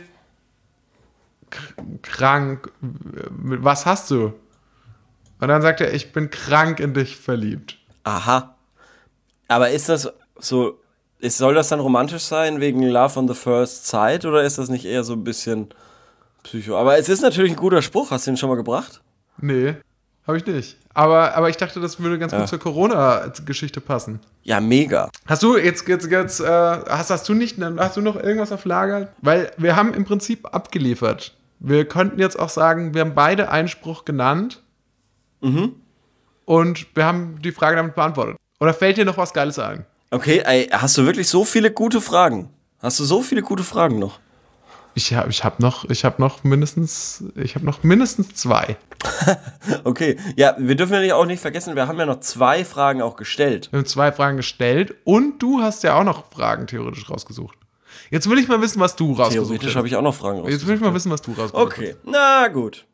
k- krank, was hast du? Und dann sagt er, ich bin krank in dich verliebt. Aha. Aber ist das so, ist, soll das dann romantisch sein wegen Love on the First Sight oder ist das nicht eher so ein bisschen Psycho? Aber es ist natürlich ein guter Spruch. Hast du den schon mal gebracht? Nee, habe ich nicht. Aber, aber ich dachte, das würde ganz Ja. gut zur Corona-Geschichte passen. Ja, mega. Hast du jetzt, jetzt, jetzt äh, hast, hast du nicht, hast du noch irgendwas auf Lager? Weil wir haben im Prinzip abgeliefert. Wir könnten jetzt auch sagen, wir haben beide Einspruch genannt. Mhm. Und wir haben die Frage damit beantwortet. Oder fällt dir noch was Geiles ein? Okay, ey, hast du wirklich so viele gute Fragen? Hast du so viele gute Fragen noch? Ich habe ich hab noch, ich hab noch mindestens, ich habe noch mindestens zwei. Okay, ja, wir dürfen ja auch nicht vergessen, wir haben ja noch zwei Fragen auch gestellt. Wir haben zwei Fragen gestellt und du hast ja auch noch Fragen theoretisch rausgesucht. Jetzt will ich mal wissen, was du rausgesucht Theoretisch hast. habe ich auch noch Fragen Jetzt will ich mal wissen, was du rausgesucht Okay, na gut.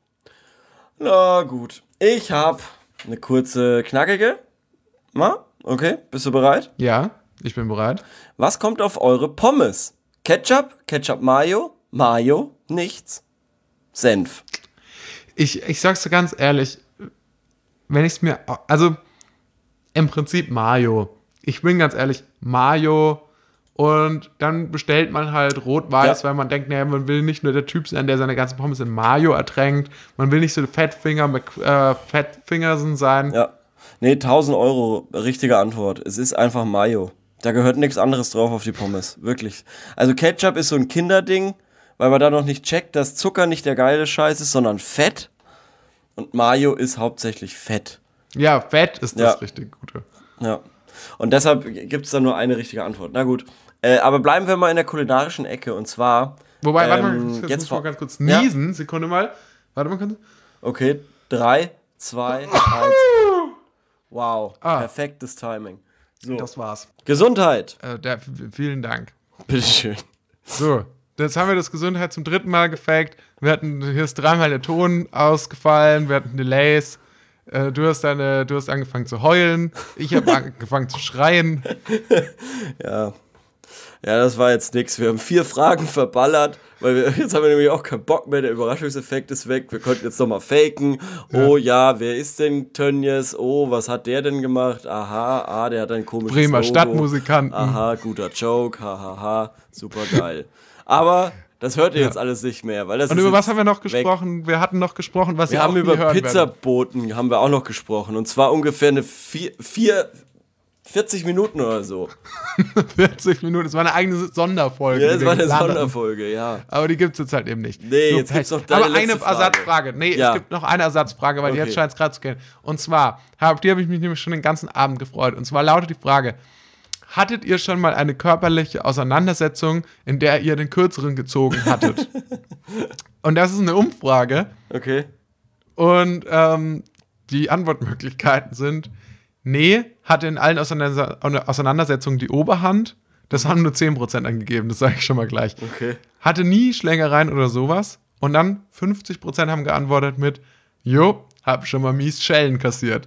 Na gut. Ich habe eine kurze, knackige. Na, okay, bist du bereit? hast. Ja, ich bin bereit. Was kommt auf eure Pommes? Ketchup, Ketchup Mayo, Mayo, nichts, Senf. Ich, ich sag's dir ganz ehrlich, wenn ich es mir, also im Prinzip Mayo. ich bin ganz ehrlich, Mayo und dann bestellt man halt rot-weiß, ja. weil man denkt, naja, man will nicht nur der Typ sein, der seine ganzen Pommes in Mayo ertränkt. Man will nicht so Fettfinger mit äh, Fettfingersen sein. Ja. Nee, tausend Euro, richtige Antwort. Es ist einfach Mayo. Da gehört nichts anderes drauf auf die Pommes. Wirklich. Also Ketchup ist so ein Kinderding, weil man da noch nicht checkt, dass Zucker nicht der geile Scheiß ist, sondern Fett. Und Mayo ist hauptsächlich Fett. Ja, Fett ist das ja. richtig Gute. Ja. Und deshalb gibt es da nur eine richtige Antwort. Na gut. Äh, aber bleiben wir mal in der kulinarischen Ecke. Und zwar... Wobei, ähm, warte mal, jetzt, jetzt muss vor- mal ganz kurz niesen. Ja. Sekunde mal. Warte mal kurz. Okay, drei, zwei, eins. Wow, Ah. perfektes Timing. So. Das war's. Gesundheit. Äh, der, vielen Dank. Bitteschön. So, jetzt haben wir das Gesundheit zum dritten Mal gefaked. Wir hatten, hier ist dreimal der Ton ausgefallen, wir hatten Delays. Äh, du hast deine, du hast angefangen zu heulen. Ich habe angefangen zu schreien. Ja. Ja, das war jetzt nix. Wir haben vier Fragen verballert, weil wir, jetzt haben wir nämlich auch keinen Bock mehr. Der Überraschungseffekt ist weg. Wir konnten jetzt nochmal faken. Oh ja. ja, wer ist denn Tönnies? Oh, was hat der denn gemacht? Aha, ah, der hat ein komisches Bremer Logo. Stadtmusikanten. Aha, guter Joke. Hahaha, ha, ha. Super geil. Aber das hört ihr Ja. jetzt alles nicht mehr. Weil das Und ist über was jetzt haben wir noch weg. gesprochen? Wir hatten noch gesprochen, was Wir ihr haben auch nie über hören werdet. Pizzaboten haben wir auch noch gesprochen. Und zwar ungefähr eine vier, vier vierzig Minuten oder so. vierzig Minuten, das war eine eigene Sonderfolge. Ja, die das wir war eine geplant hatten. Sonderfolge, ja. Aber die gibt es jetzt halt eben nicht. Nee, So, jetzt gibt's noch deine Aber eine letzte Frage. Ersatzfrage. Nee, Ja. es gibt noch eine Ersatzfrage, weil Okay. jetzt scheint es gerade zu gehen. Und zwar, auf die habe ich mich nämlich schon den ganzen Abend gefreut. Und zwar lautet die Frage: Hattet ihr schon mal eine körperliche Auseinandersetzung, in der ihr den Kürzeren gezogen hattet? Und das ist eine Umfrage. Okay. Und ähm, die Antwortmöglichkeiten sind: Nee, hatte in allen Auseinander- Auseinandersetzungen die Oberhand. Das haben nur zehn Prozent angegeben, das sage ich schon mal gleich. Okay. Hatte nie Schlägereien oder sowas. Und dann fünfzig Prozent haben geantwortet mit: Jo, hab schon mal mies Schellen kassiert.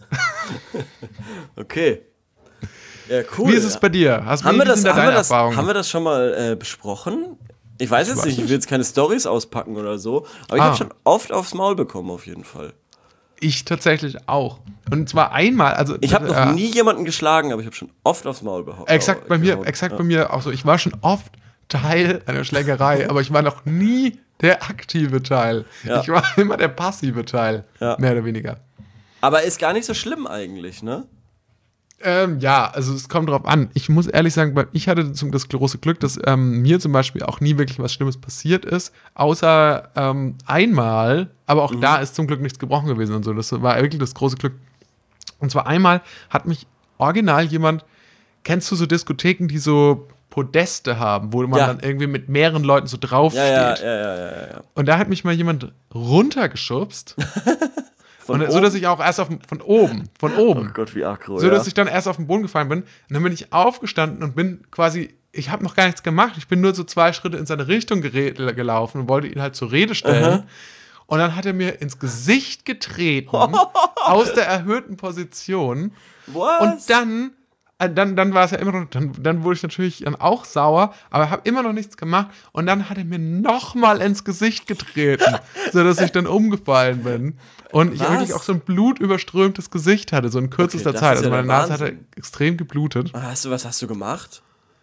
Okay. Ja, cool. Wie ist es bei dir? Hast haben, wie wir das, sind da haben, wir deine das, Erfahrungen? haben wir das schon mal äh, besprochen? Ich weiß jetzt weiß nicht, ich nicht. will jetzt keine Storys auspacken oder so, aber ich Ah. habe schon oft aufs Maul bekommen, auf jeden Fall. Ich tatsächlich auch. Und zwar einmal. Also, Ich habe noch äh, nie jemanden geschlagen, aber ich habe schon oft aufs Maul behauptet. Exakt bei mir, exakt bei mir auch so. Ich war schon oft Teil einer Schlägerei, aber ich war noch nie der aktive Teil. Ja. Ich war immer der passive Teil, Ja. mehr oder weniger. Aber ist gar nicht so schlimm eigentlich, ne? Ähm, ja, also es kommt drauf an. Ich muss ehrlich sagen, weil ich hatte zum, das große Glück, dass ähm, mir zum Beispiel auch nie wirklich was Schlimmes passiert ist, außer ähm, einmal, aber auch Mhm. da ist zum Glück nichts gebrochen gewesen und so. Das war wirklich das große Glück. Und zwar einmal hat mich original jemand, kennst du so Diskotheken, die so Podeste haben, wo man Ja. dann irgendwie mit mehreren Leuten so draufsteht? Ja, ja, ja, ja, ja, ja. Und da hat mich mal jemand runtergeschubst. Von und so, dass ich auch erst auf, von oben, von oben. Oh Gott, wie aggro, So, ja. dass ich dann erst auf den Boden gefallen bin. Und dann bin ich aufgestanden und bin quasi, ich habe noch gar nichts gemacht. Ich bin nur so zwei Schritte in seine Richtung gere- gelaufen und wollte ihn halt zur Rede stellen. Und dann hat er mir ins Gesicht getreten, aus der erhöhten Position. Was? Und dann, äh, dann, dann war es ja immer noch, dann, dann wurde ich natürlich dann auch sauer, aber habe immer noch nichts gemacht. Und dann hat er mir nochmal ins Gesicht getreten, sodass ich dann umgefallen bin. Und ich Was? wirklich auch so ein blutüberströmtes Gesicht hatte, so in kürzester Okay, das Zeit. ist Also ja meine der Nase hatte Wahnsinn. extrem geblutet. Hast du, was hast du gemacht?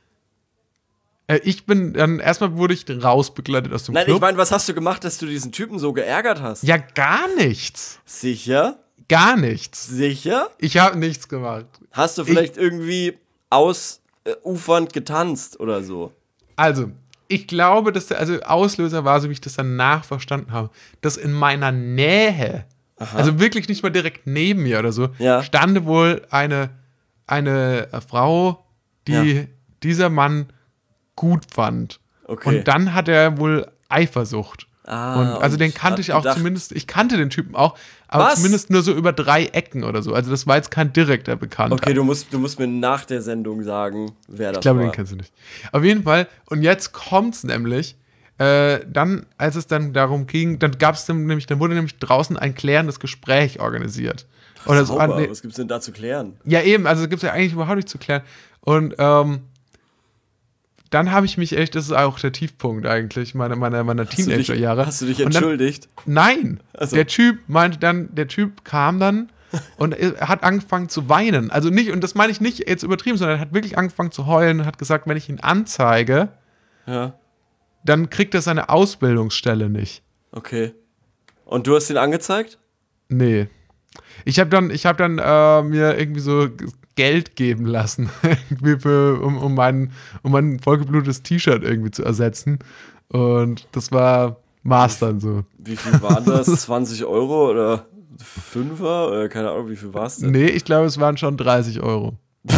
Äh, ich bin, dann erstmal wurde ich rausbegleitet aus dem Nein, Club. ich meine, was hast du gemacht, dass du diesen Typen so geärgert hast? ja, gar nichts. Sicher? Gar nichts. Sicher? Ich habe nichts gemacht. Hast du vielleicht irgendwie ausufernd getanzt oder so? Also, ich glaube, dass der also Auslöser war, so wie ich das danach verstanden habe, dass in meiner Nähe, also wirklich nicht mal direkt neben mir oder so, Ja. stand wohl eine, eine äh, Frau, die Ja. dieser Mann gut fand. Okay. Und dann hat er wohl Eifersucht. Ah, und also und den kannte hat ich auch gedacht- zumindest, ich kannte den Typen auch, aber Was? zumindest nur so über drei Ecken oder so. Also das war jetzt kein direkter Bekannter. Okay, du musst, du musst mir nach der Sendung sagen, wer das Ich glaube, war. den kennst du nicht. Auf jeden Fall, und jetzt kommt's nämlich, äh, dann, als es dann darum ging, dann gab es nämlich, dann wurde nämlich draußen ein klärendes Gespräch organisiert. Oder so, Sauber, ah, nee, was gibt's denn da zu klären? ja, eben, also gibt es ja eigentlich überhaupt nicht zu klären. Und ähm, dann habe ich mich echt, das ist auch der Tiefpunkt eigentlich meiner, meiner, meiner Hast du dich- Teenager-Jahre. Hast du dich Und dann- entschuldigt? Nein, Also- der Typ meinte dann, der Typ kam dann und er hat angefangen zu weinen. Also nicht, und das meine ich nicht jetzt übertrieben, sondern er hat wirklich angefangen zu heulen und hat gesagt, wenn ich ihn anzeige, Ja. dann kriegt er seine Ausbildungsstelle nicht. Okay. Und du hast ihn angezeigt? Nee. Ich habe dann, ich hab dann äh, mir irgendwie so Geld geben lassen, irgendwie für, um, um, mein, um mein vollgeblutetes T-Shirt irgendwie zu ersetzen. Und das war Maß dann so. Wie viel waren das? zwanzig Euro oder Fünfer? Oder keine Ahnung, wie viel war es denn? Nee, ich glaube, es waren schon dreißig Euro.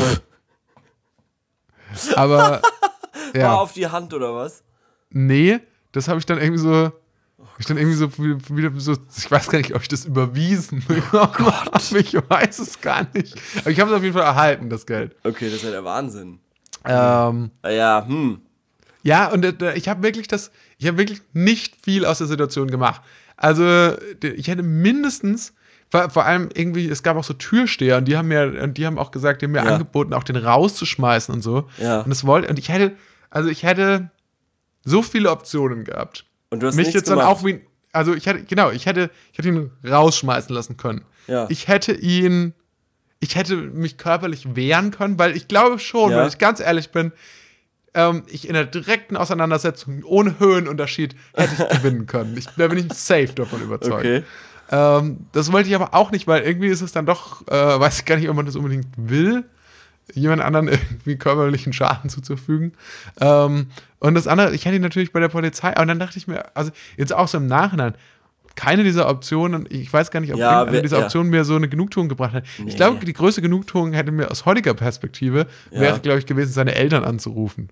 Aber, War ja. auf die Hand oder was? Nee, das habe ich dann irgendwie so, ich dann irgendwie so, wieder so, ich weiß gar nicht, ob ich das überwiesen bekommen habe. Ich weiß es gar nicht. Aber ich habe es auf jeden Fall erhalten, das Geld. Okay, das ist ja der Wahnsinn. Ähm, Ja, hm. ja, und äh, ich habe wirklich das, ich habe wirklich nicht viel aus der Situation gemacht. Also, ich hätte mindestens, vor, vor allem irgendwie, es gab auch so Türsteher und die haben mir, und die haben auch gesagt, die haben mir Ja. angeboten, auch den rauszuschmeißen und so. Ja. Und das wollte, und ich hätte, also ich hätte so viele Optionen gehabt. Und du hast Mich nichts jetzt dann gemacht. auch wie, also ich hätte, genau, ich hätte, ich hätte ihn rausschmeißen lassen können. Ja. Ich hätte ihn, ich hätte mich körperlich wehren können, weil ich glaube schon, Ja. wenn ich ganz ehrlich bin, ähm, ich in der direkten Auseinandersetzung ohne Höhenunterschied hätte ich gewinnen können. Ich, da bin ich safe davon überzeugt. Okay. Ähm, das wollte ich aber auch nicht, weil irgendwie ist es dann doch, äh, weiß ich gar nicht, ob man das unbedingt will, jemand anderen irgendwie körperlichen Schaden zuzufügen. Ähm, und das andere, ich hätte ihn natürlich bei der Polizei, aber dann dachte ich mir, also jetzt auch so im Nachhinein, keine dieser Optionen, ich weiß gar nicht, ob Ja, irgendeine wer- dieser ja. Optionen mir so eine Genugtuung gebracht hat. Nee. Ich glaube, die größte Genugtuung hätte mir aus heutiger Perspektive, Ja. wäre, glaube ich, gewesen, seine Eltern anzurufen.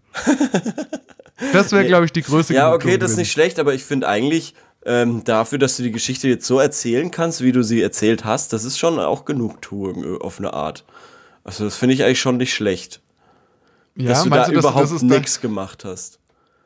Das wäre, glaube ich, die größte Ja, Genugtuung okay, das ist gewesen. nicht schlecht, aber ich finde eigentlich ähm, dafür, dass du die Geschichte jetzt so erzählen kannst, wie du sie erzählt hast, das ist schon auch Genugtuung äh, auf eine Art. Also das finde ich eigentlich schon nicht schlecht, Ja, dass du meinst da du, dass- überhaupt dass es da- nichts gemacht hast.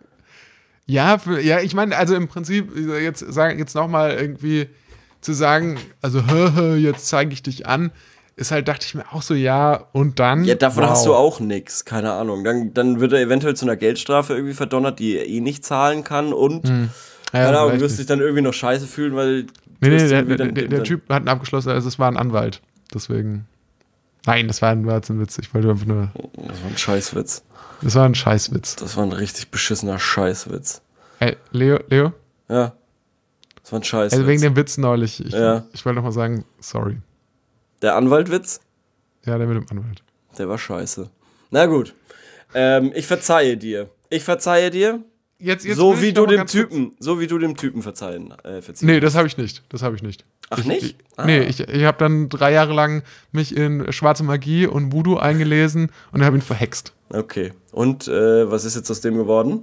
Ja, für, ja, ich meine, also im Prinzip, jetzt, sagen- jetzt nochmal irgendwie zu sagen, also, hö, hö, jetzt zeige ich dich an, ist halt, dachte ich mir auch so, ja, und dann. Ja, davon wow. hast du auch nichts, keine Ahnung. Dann, dann wird er eventuell zu einer Geldstrafe irgendwie verdonnert, die er eh nicht zahlen kann und, Ja, keine Ahnung, du vielleicht wirst nicht. dich dann irgendwie noch scheiße fühlen, weil du Nee, nee, wirst der, irgendwie der, dann- der, der dann- Typ hat einen abgeschlossen, also es war ein Anwalt. Deswegen. Nein, das war ein, war jetzt ein Witz. Ich wollte einfach nur. Das war ein Scheißwitz. Das war ein Scheißwitz. Das war ein richtig beschissener Scheißwitz. Ey, Leo, Leo? Ja. Das war ein Scheißwitz. Also wegen dem Witz neulich. Ich, Ja. ich wollte nochmal sagen, sorry. Der Anwaltwitz, Ja, der mit dem Anwalt. der war scheiße. Na gut. Ähm, ich verzeihe dir. Ich verzeihe dir, Jetzt, jetzt so will wie ich du noch mal dem ganz kurz- Typen, so wie du dem Typen verzeihen, äh, verziehen. Nee, das habe ich nicht. Das habe ich nicht. Ach, ich, nicht? Ich, Ah. Nee, ich, ich habe dann drei Jahre lang mich in schwarze Magie und Voodoo eingelesen und habe ihn verhext. Okay. Und äh, was ist jetzt aus dem geworden?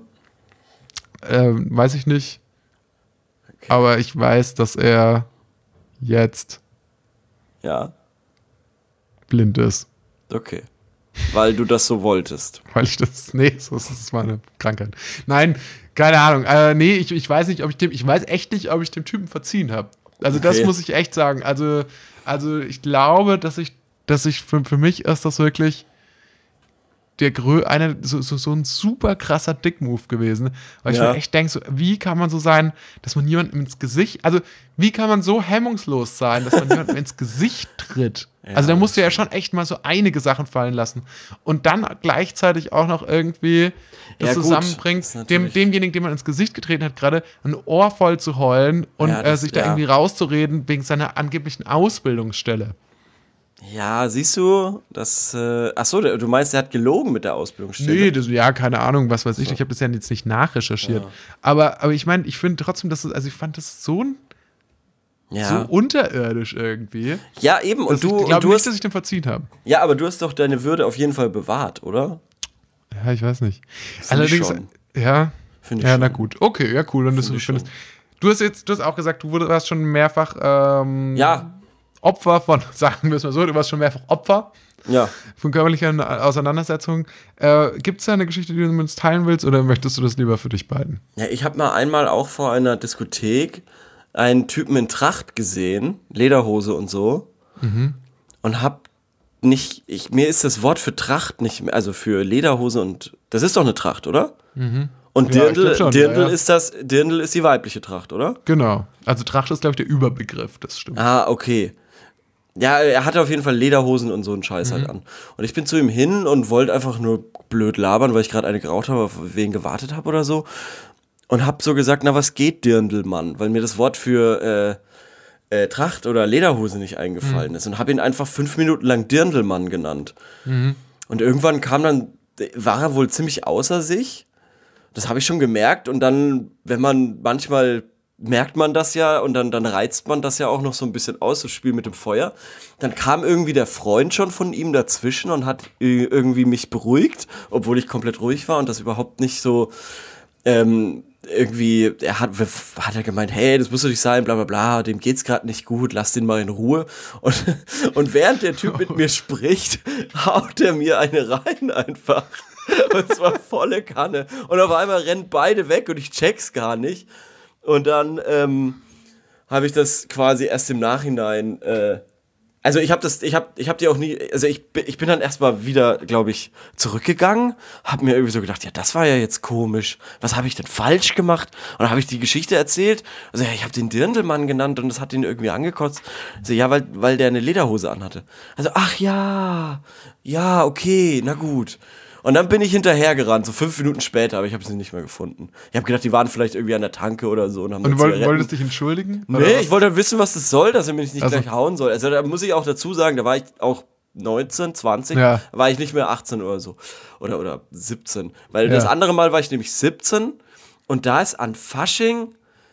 Ähm, weiß ich nicht. Aber ich weiß, dass er jetzt Ja. blind ist. Okay. Weil du das so wolltest. Weil ich das. Nee, so ist das meine Krankheit. Nein, keine Ahnung. Äh, nee, ich, ich weiß nicht, ob ich dem. Ich weiß echt nicht, ob ich dem Typen verziehen habe. Also, das Okay. muss ich echt sagen. Also, also ich glaube, dass ich, dass ich für, für mich ist das wirklich der Grö eine, so, so, so ein super krasser Dick-Move gewesen. Weil ich Ja. mir echt denke, so, wie kann man so sein, dass man jemandem ins Gesicht, also wie kann man so hemmungslos sein, dass man jemandem ins Gesicht tritt? Ja, Also da musst du ja schon echt mal so einige Sachen fallen lassen. Und dann gleichzeitig auch noch irgendwie das Ja, gut, zusammenbringt, ist natürlich- dem, demjenigen, dem man ins Gesicht getreten hat, gerade ein Ohr voll zu heulen und Ja, äh, das- sich da ja. irgendwie rauszureden wegen seiner angeblichen Ausbildungsstelle. Ja, siehst du, das. Äh, achso, du meinst, er hat gelogen mit der Ausbildungsstelle? Nee, das, ja, keine Ahnung, was weiß ich. Ich habe das ja jetzt nicht nachrecherchiert. Ja. Aber, aber ich meine, ich finde trotzdem, dass es, also ich fand das so, ein- Ja. so unterirdisch irgendwie. Ja, eben. Und Dass du, ich und glaube du nicht, hast, dass ich den verziehen habe. ja, aber du hast doch deine Würde auf jeden Fall bewahrt, oder? Ja, ich weiß nicht. Find ich Allerdings, schon. ja, Finde ich ja, schon. na gut. Okay, ja, cool. Wenn du Find so ich schon. findest. Du hast jetzt, du hast auch gesagt, du wurd- warst schon mehrfach ähm, Ja, Opfer von, sagen wir es mal so, du warst schon mehrfach Opfer ja. von körperlichen Auseinandersetzungen. Äh, Gibt es da eine Geschichte, die du mit uns teilen willst, oder möchtest du das lieber für dich behalten? Ja, ich habe mal einmal auch vor einer Diskothek einen Typen in Tracht gesehen, Lederhose und so, und hab nicht, ich, mir ist das Wort für Tracht nicht mehr, also für Lederhose und, das ist doch eine Tracht, oder? Und Ja, ich Dirndl, glaub schon, Dirndl ja, ja. ist das, Dirndl ist die weibliche Tracht, oder? Genau. Also Tracht ist, glaube ich, der Überbegriff, das stimmt. Ah, okay. Ja, er hatte auf jeden Fall Lederhosen und so einen Scheiß mhm. halt an. Und ich bin zu ihm hin und wollte einfach nur blöd labern, weil ich gerade eine geraucht habe, auf wen gewartet habe oder so. Und hab so gesagt, na was geht, Dirndlmann? Weil mir das Wort für äh, äh, Tracht oder Lederhose nicht eingefallen mhm. ist. Und hab ihn einfach fünf Minuten lang Dirndlmann genannt. Mhm. Und irgendwann kam dann, war er wohl ziemlich außer sich. Das habe ich schon gemerkt. Und dann, wenn man manchmal merkt man das ja und dann, dann reizt man das ja auch noch so ein bisschen aus, das Spiel mit dem Feuer. Dann kam irgendwie der Freund schon von ihm dazwischen und hat irgendwie mich beruhigt, obwohl ich komplett ruhig war und das überhaupt nicht so ähm, irgendwie, er hat, hat er gemeint, hey, das muss doch nicht sein, bla bla bla, dem geht's gerade nicht gut, lass den mal in Ruhe. Und, und während der Typ mit mir spricht, haut er mir eine rein einfach. Und es war volle Kanne. Und auf einmal rennen beide weg und ich check's gar nicht. Und dann ähm, habe ich das quasi erst im Nachhinein, äh, also ich habe das, ich habe ich hab die auch nie, also ich, ich bin dann erstmal wieder, glaube ich, zurückgegangen, habe mir irgendwie so gedacht, ja, das war ja jetzt komisch, was habe ich denn falsch gemacht? Und dann habe ich die Geschichte erzählt, also ja, ich habe den Dirndlmann genannt und das hat ihn irgendwie angekotzt. Also ja, weil, weil der eine Lederhose anhatte. Also ach ja, ja, okay, na gut. Und dann bin ich hinterhergerannt, so fünf Minuten später, aber ich habe sie nicht mehr gefunden. Ich habe gedacht, die waren vielleicht irgendwie an der Tanke oder so. Und, haben und du woll, wolltest dich entschuldigen? Nee, ich wollte wissen, was das soll, dass er mich nicht also. gleich hauen soll. Also da muss ich auch dazu sagen, da war ich auch neunzehn, zwanzig, ja. war ich nicht mehr achtzehn oder so. Oder, oder siebzehn. Weil ja. das andere Mal war ich nämlich siebzehn und da ist an Fasching,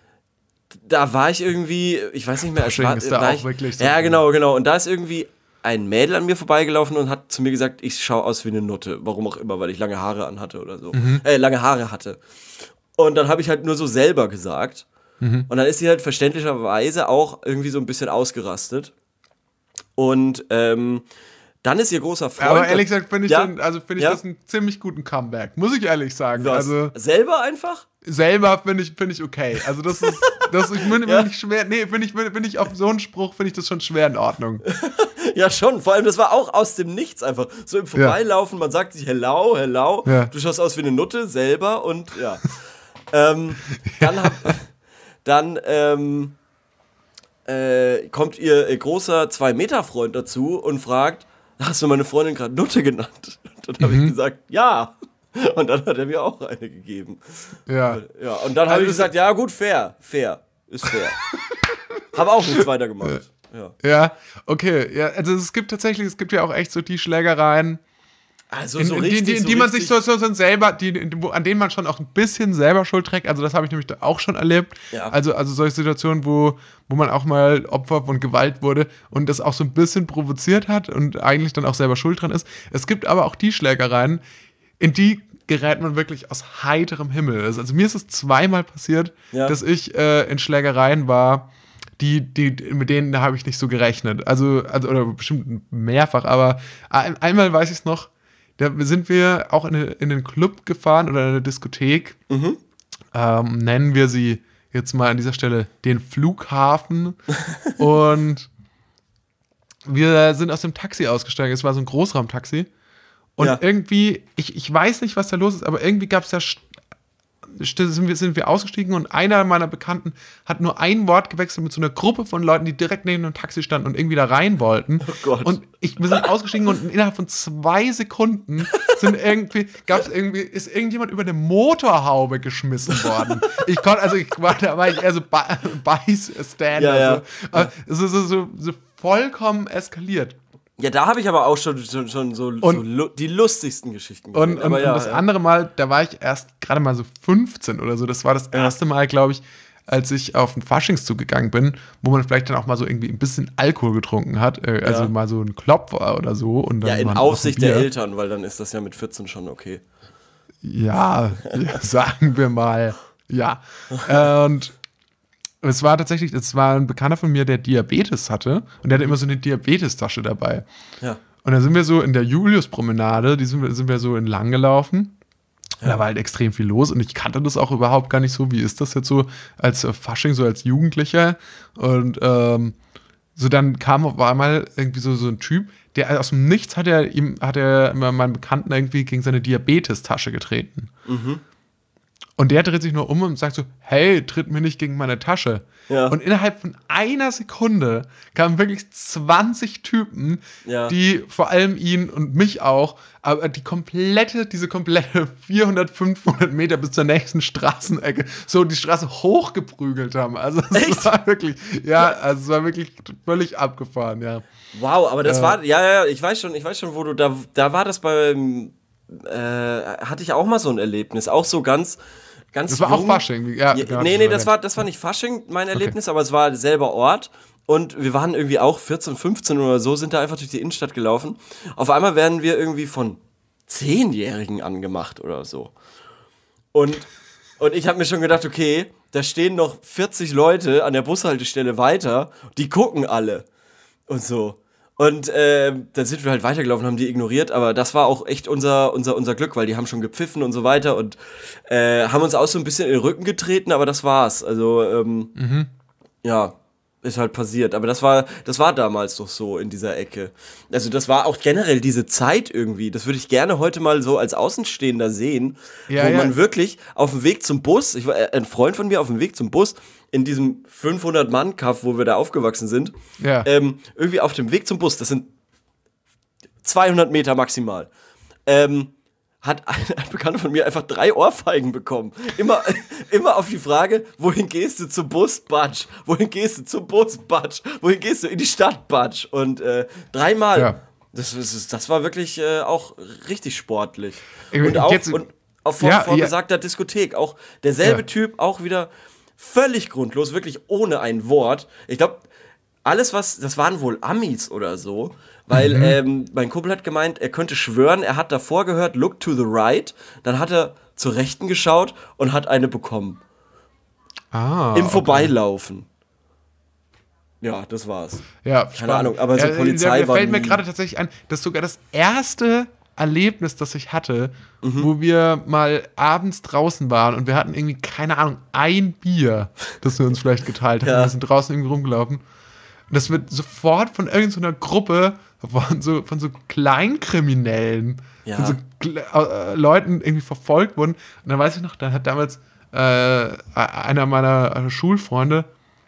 da war ich irgendwie, ich weiß nicht mehr. Fasching war, ist da war auch ich, wirklich so. Ja, genau, genau. Und da ist irgendwie ein Mädel an mir vorbeigelaufen und hat zu mir gesagt, ich schaue aus wie eine Nutte. Warum auch immer, weil ich lange Haare anhatte oder so. Mhm. Äh, lange Haare hatte. Und dann habe ich halt nur so selber gesagt. Mhm. Und dann ist sie halt verständlicherweise auch irgendwie so ein bisschen ausgerastet. Und ähm, dann ist ihr großer Freund. Aber ehrlich gesagt finde ich, ja? also find ich ja? das einen ziemlich guten Comeback. Muss ich ehrlich sagen. Also selber einfach? Selber finde ich, find ich okay. Also das ist, das ist bin, ja? bin ich schwer, nee, finde ich, bin ich auf so einen Spruch, finde ich das schon schwer in Ordnung. Ja, schon. Vor allem, das war auch aus dem Nichts einfach. So im Vorbeilaufen, man sagt sich hello, hello. Ja. Du schaust aus wie eine Nutte selber und ja. ähm, dann hab, dann ähm, äh, kommt ihr äh, großer zwei-Meter-Freund dazu und fragt, hast du meine Freundin gerade Nutte genannt? Und dann habe mhm. ich gesagt, ja. Und dann hat er mir auch eine gegeben. Ja. Ja, und dann habe ich gesagt, ja gut, fair, fair, ist fair. Habe auch nichts weiter gemacht. Ja. ja, okay. Ja, also es gibt tatsächlich, es gibt ja auch echt so die Schlägereien, also in, so in, richtig, die, in so die man richtig. sich so, so, so selber, die, wo, an denen man schon auch ein bisschen selber Schuld trägt. Also das habe ich nämlich auch schon erlebt. Ja. Also, also solche Situationen, wo, wo man auch mal Opfer von Gewalt wurde und das auch so ein bisschen provoziert hat und eigentlich dann auch selber schuld dran ist. Es gibt aber auch die Schlägereien, in die gerät man wirklich aus heiterem Himmel. Also mir ist es zweimal passiert, ja. dass ich äh, in Schlägereien war, die, die, mit denen habe ich nicht so gerechnet. Also, also oder bestimmt mehrfach, aber ein, einmal weiß ich es noch, da sind wir auch in, eine, in einen Club gefahren oder in eine Diskothek. Mhm. Ähm, nennen wir sie jetzt mal an dieser Stelle den Flughafen. Und wir sind aus dem Taxi ausgestiegen. Es war so ein Großraumtaxi. Und ja. irgendwie, ich, ich weiß nicht, was da los ist, aber irgendwie gab es ja, sind wir, sind wir ausgestiegen und einer meiner Bekannten hat nur ein Wort gewechselt mit so einer Gruppe von Leuten, die direkt neben dem Taxi standen und irgendwie da rein wollten. Oh Gott. Und ich, wir sind ausgestiegen und innerhalb von zwei Sekunden sind irgendwie, gab's irgendwie, ist irgendjemand über eine Motorhaube geschmissen worden. Ich konnte, also ich war, da war ich eher so Beiß-Stand. Ja, ja. Also, so, so, so, so vollkommen eskaliert. Ja, da habe ich aber auch schon, schon, schon so, und, so lu- die lustigsten Geschichten gesehen. Und, und, ja, und das ja. andere Mal, da war ich erst gerade mal so fünfzehn oder so. Das war das erste Mal, glaube ich, als ich auf einen Faschingszug gegangen bin, wo man vielleicht dann auch mal so irgendwie ein bisschen Alkohol getrunken hat. Äh, also ja. mal so ein Klopfer oder so. Und dann ja, in Aufsicht der Eltern, weil dann ist das ja mit vierzehn schon okay. Ja, sagen wir mal. Ja. Und es war tatsächlich, es war ein Bekannter von mir, der Diabetes hatte und der hatte immer so eine Diabetestasche dabei. Ja. Und dann sind wir so in der Juliuspromenade, die sind wir, sind wir so entlang gelaufen. Ja. Da war halt extrem viel los und ich kannte das auch überhaupt gar nicht so. Wie ist das jetzt so als Fasching, so als Jugendlicher? Und ähm, so dann kam auf einmal irgendwie so, so ein Typ, der aus dem Nichts hat er ihm, hat er meinen Bekannten irgendwie gegen seine Diabetestasche getreten. Mhm. Und der dreht sich nur um und sagt so, hey, tritt mir nicht gegen meine Tasche. Ja. Und innerhalb von einer Sekunde kamen wirklich zwanzig Typen, Ja. die vor allem ihn und mich auch, aber die komplette, diese komplette vierhundert, fünfhundert Meter bis zur nächsten Straßenecke so die Straße hochgeprügelt haben. Also es Echt? war wirklich, ja, also es war wirklich völlig abgefahren, ja. Wow, aber das Äh. war, ja, ja, ich weiß schon, ich weiß schon, wo du, da, da war das beim, äh, hatte ich auch mal so ein Erlebnis, auch so ganz, ganz Das war jung. auch Fasching. Ja, Ja, genau, nee, nee, war das war, das war nicht Fasching, mein Erlebnis, aber es war selber Ort. Und wir waren irgendwie auch vierzehn, fünfzehn oder so, sind da einfach durch die Innenstadt gelaufen. Auf einmal werden wir irgendwie von Zehnjährigen angemacht oder so. Und, und ich habe mir schon gedacht, okay, da stehen noch vierzig Leute an der Bushaltestelle weiter, die gucken alle. Und so. Und äh, dann sind wir halt weitergelaufen, haben die ignoriert, aber das war auch echt unser, unser, unser Glück, weil die haben schon gepfiffen und so weiter und äh, haben uns auch so ein bisschen in den Rücken getreten, aber das war's. Also, ähm, Mhm. ja, ist halt passiert. Aber das war, das war damals doch so in dieser Ecke. Also das war auch generell diese Zeit irgendwie. Das würde ich gerne heute mal so als Außenstehender sehen, Ja, wo ja. man wirklich auf dem Weg zum Bus, ich war äh, ein Freund von mir auf dem Weg zum Bus, in diesem fünfhundert-Mann-Kaff, wo wir da aufgewachsen sind, Ja. ähm, irgendwie auf dem Weg zum Bus, das sind zweihundert Meter maximal, ähm, hat ein, ein Bekannter von mir einfach drei Ohrfeigen bekommen. Immer, immer auf die Frage, wohin gehst du zum Bus, Batsch? Wohin gehst du zum Bus, Batsch? Wohin gehst du in die Stadt, Batsch? Und äh, dreimal. Ja. Das, das, das war wirklich äh, auch richtig sportlich. Ich- Und auch, jetzt- und auch vor, Ja, vor ja. besagter Diskothek. Auch derselbe Ja. Typ, auch wieder völlig grundlos, wirklich ohne ein Wort. Ich glaube, alles was, das waren wohl Amis oder so, weil Mhm. ähm, mein Kumpel hat gemeint, er könnte schwören, er hat davor gehört, look to the right, dann hat er zur Rechten geschaut und hat eine bekommen. Ah, Im okay. Vorbeilaufen. Ja, das war's. Ja, spannend. Ahnung, aber so Ja, Polizei da war fällt mir nie- gerade tatsächlich ein, dass sogar das erste Erlebnis, das ich hatte, Mhm. wo wir mal abends draußen waren und wir hatten irgendwie, keine Ahnung, ein Bier, das wir uns vielleicht geteilt haben. Ja. Wir sind draußen irgendwie rumgelaufen. Und das wird sofort von irgendeiner Gruppe, von so, von so Kleinkriminellen, Ja. von so Kle- äh, Leuten irgendwie verfolgt wurden. Und dann weiß ich noch, da hat damals äh, einer meiner äh, Schulfreunde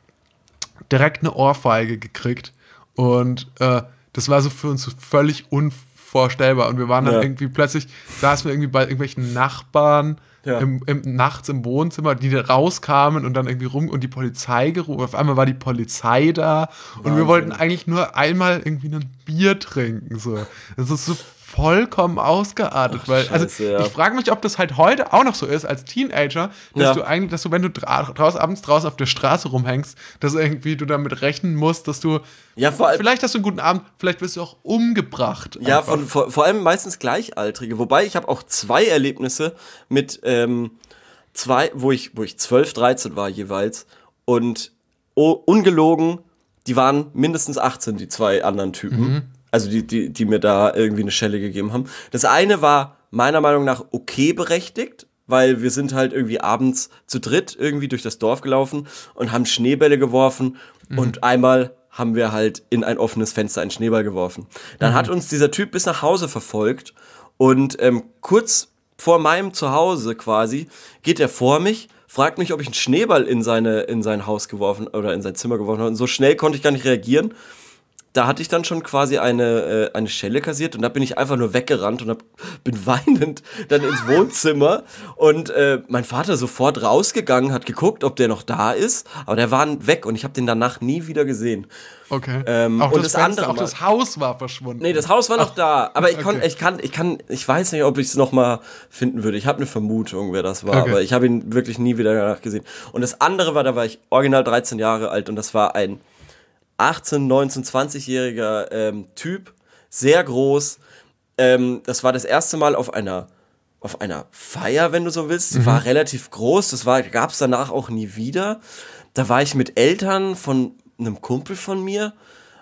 direkt eine Ohrfeige gekriegt. Und äh, das war so für uns so völlig unvorstellbar. Und wir waren dann Ja. irgendwie plötzlich, saßen wir irgendwie bei irgendwelchen Nachbarn Ja. im, im, nachts im Wohnzimmer, die da rauskamen und dann irgendwie rum und die Polizei gerufen. Auf einmal war die Polizei da und wir Wahnsinn. wollten eigentlich nur einmal irgendwie ein Bier trinken. So. Das ist so vollkommen ausgeartet. Ach, weil, also Scheiße, ja. ich frage mich, ob das halt heute auch noch so ist als Teenager, dass Ja. du eigentlich, dass du, wenn du dra draußen, abends draußen auf der Straße rumhängst, dass irgendwie du damit rechnen musst, dass du Ja, vor allem, vielleicht hast du einen guten Abend, vielleicht wirst du auch umgebracht. ja, einfach. von, vor, vor allem meistens Gleichaltrige. Wobei ich habe auch zwei Erlebnisse mit ähm, zwei, wo ich, wo ich zwölf, dreizehn war jeweils. Und oh, ungelogen, die waren mindestens achtzehn, die zwei anderen Typen. Mhm. Also die, die, die mir da irgendwie eine Schelle gegeben haben. Das eine war meiner Meinung nach okay berechtigt, weil wir sind halt irgendwie abends zu dritt irgendwie durch das Dorf gelaufen und haben Schneebälle geworfen und einmal haben wir halt in ein offenes Fenster einen Schneeball geworfen. Dann hat uns dieser Typ bis nach Hause verfolgt und ähm, kurz vor meinem Zuhause quasi geht er vor mich, fragt mich, ob ich einen Schneeball in seine in sein Haus geworfen oder in sein Zimmer geworfen habe. Und so schnell konnte ich gar nicht reagieren. Da hatte ich dann schon quasi eine, äh, eine Schelle kassiert und da bin ich einfach nur weggerannt und hab, bin weinend dann ins Wohnzimmer und äh, mein Vater sofort rausgegangen, hat geguckt, ob der noch da ist, aber der war weg und ich habe den danach nie wieder gesehen. Okay. Ähm, auch und das, das Fenster, andere auch Mal- das Haus war verschwunden. Nee, das Haus war noch da, aber ich, kon, okay. ich kann, ich kann, ich weiß nicht, ob ich es noch mal finden würde. Ich habe eine Vermutung, wer das war, Okay. aber ich habe ihn wirklich nie wieder danach gesehen. Und das andere war, da war ich original dreizehn Jahre alt und das war ein achtzehn, neunzehn, zwanzigjähriger ähm, Typ, sehr groß. Ähm, das war das erste Mal auf einer auf einer Feier, wenn du so willst. Die war relativ groß, das war gab es danach auch nie wieder. Da war ich mit Eltern von einem Kumpel von mir.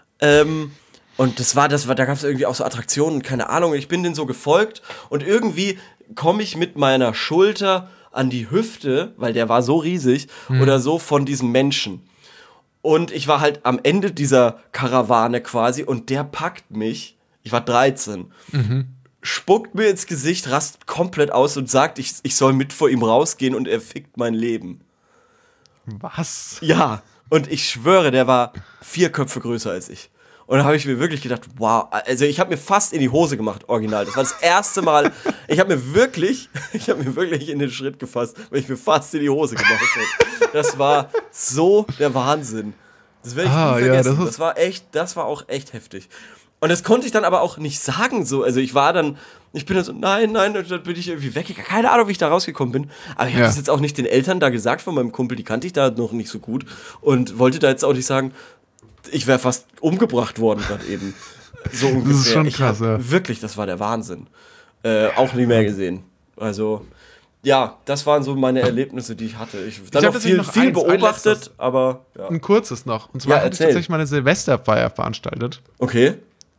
Ähm, und das war, das war, da gab es irgendwie auch so Attraktionen, keine Ahnung. Ich bin denen so gefolgt und irgendwie komme ich mit meiner Schulter an die Hüfte, weil der war so riesig oder so von diesem Menschen. Und ich war halt am Ende dieser Karawane quasi und der packt mich, ich war dreizehn, spuckt mir ins Gesicht, rastet komplett aus und sagt, ich, ich soll mit vor ihm rausgehen und er fickt mein Leben. Was? Ja, und ich schwöre, der war vier Köpfe größer als ich. Und da habe ich mir wirklich gedacht, wow, also ich habe mir fast in die Hose gemacht, original. Das war das erste Mal, ich habe mir wirklich, ich habe mir wirklich in den Schritt gefasst, weil ich mir fast in die Hose gemacht habe. Das war so der Wahnsinn. Das werde ich ah, nie vergessen. Ja, das, das war echt, das war auch echt heftig. Und das konnte ich dann aber auch nicht sagen so. Also ich war dann, ich bin dann so, nein, nein, dann bin ich irgendwie weggegangen. Keine Ahnung, wie ich da rausgekommen bin. Aber ich habe Ja. das jetzt auch nicht den Eltern da gesagt von meinem Kumpel, die kannte ich da noch nicht so gut. Und wollte da jetzt auch nicht sagen, ich wäre fast umgebracht worden gerade eben. So ungefähr. Das ist schon ich krass, hab, ja. Wirklich, das war der Wahnsinn. Äh, auch nie mehr gesehen. Also, ja, das waren so meine Erlebnisse, die ich hatte. Ich dann Ich hab noch viel, noch viel eins, ein beobachtet, letztes. aber ja. Ein kurzes noch. Und zwar Ja, hatte ich erzähl. tatsächlich mal eine Silvesterfeier veranstaltet. Okay.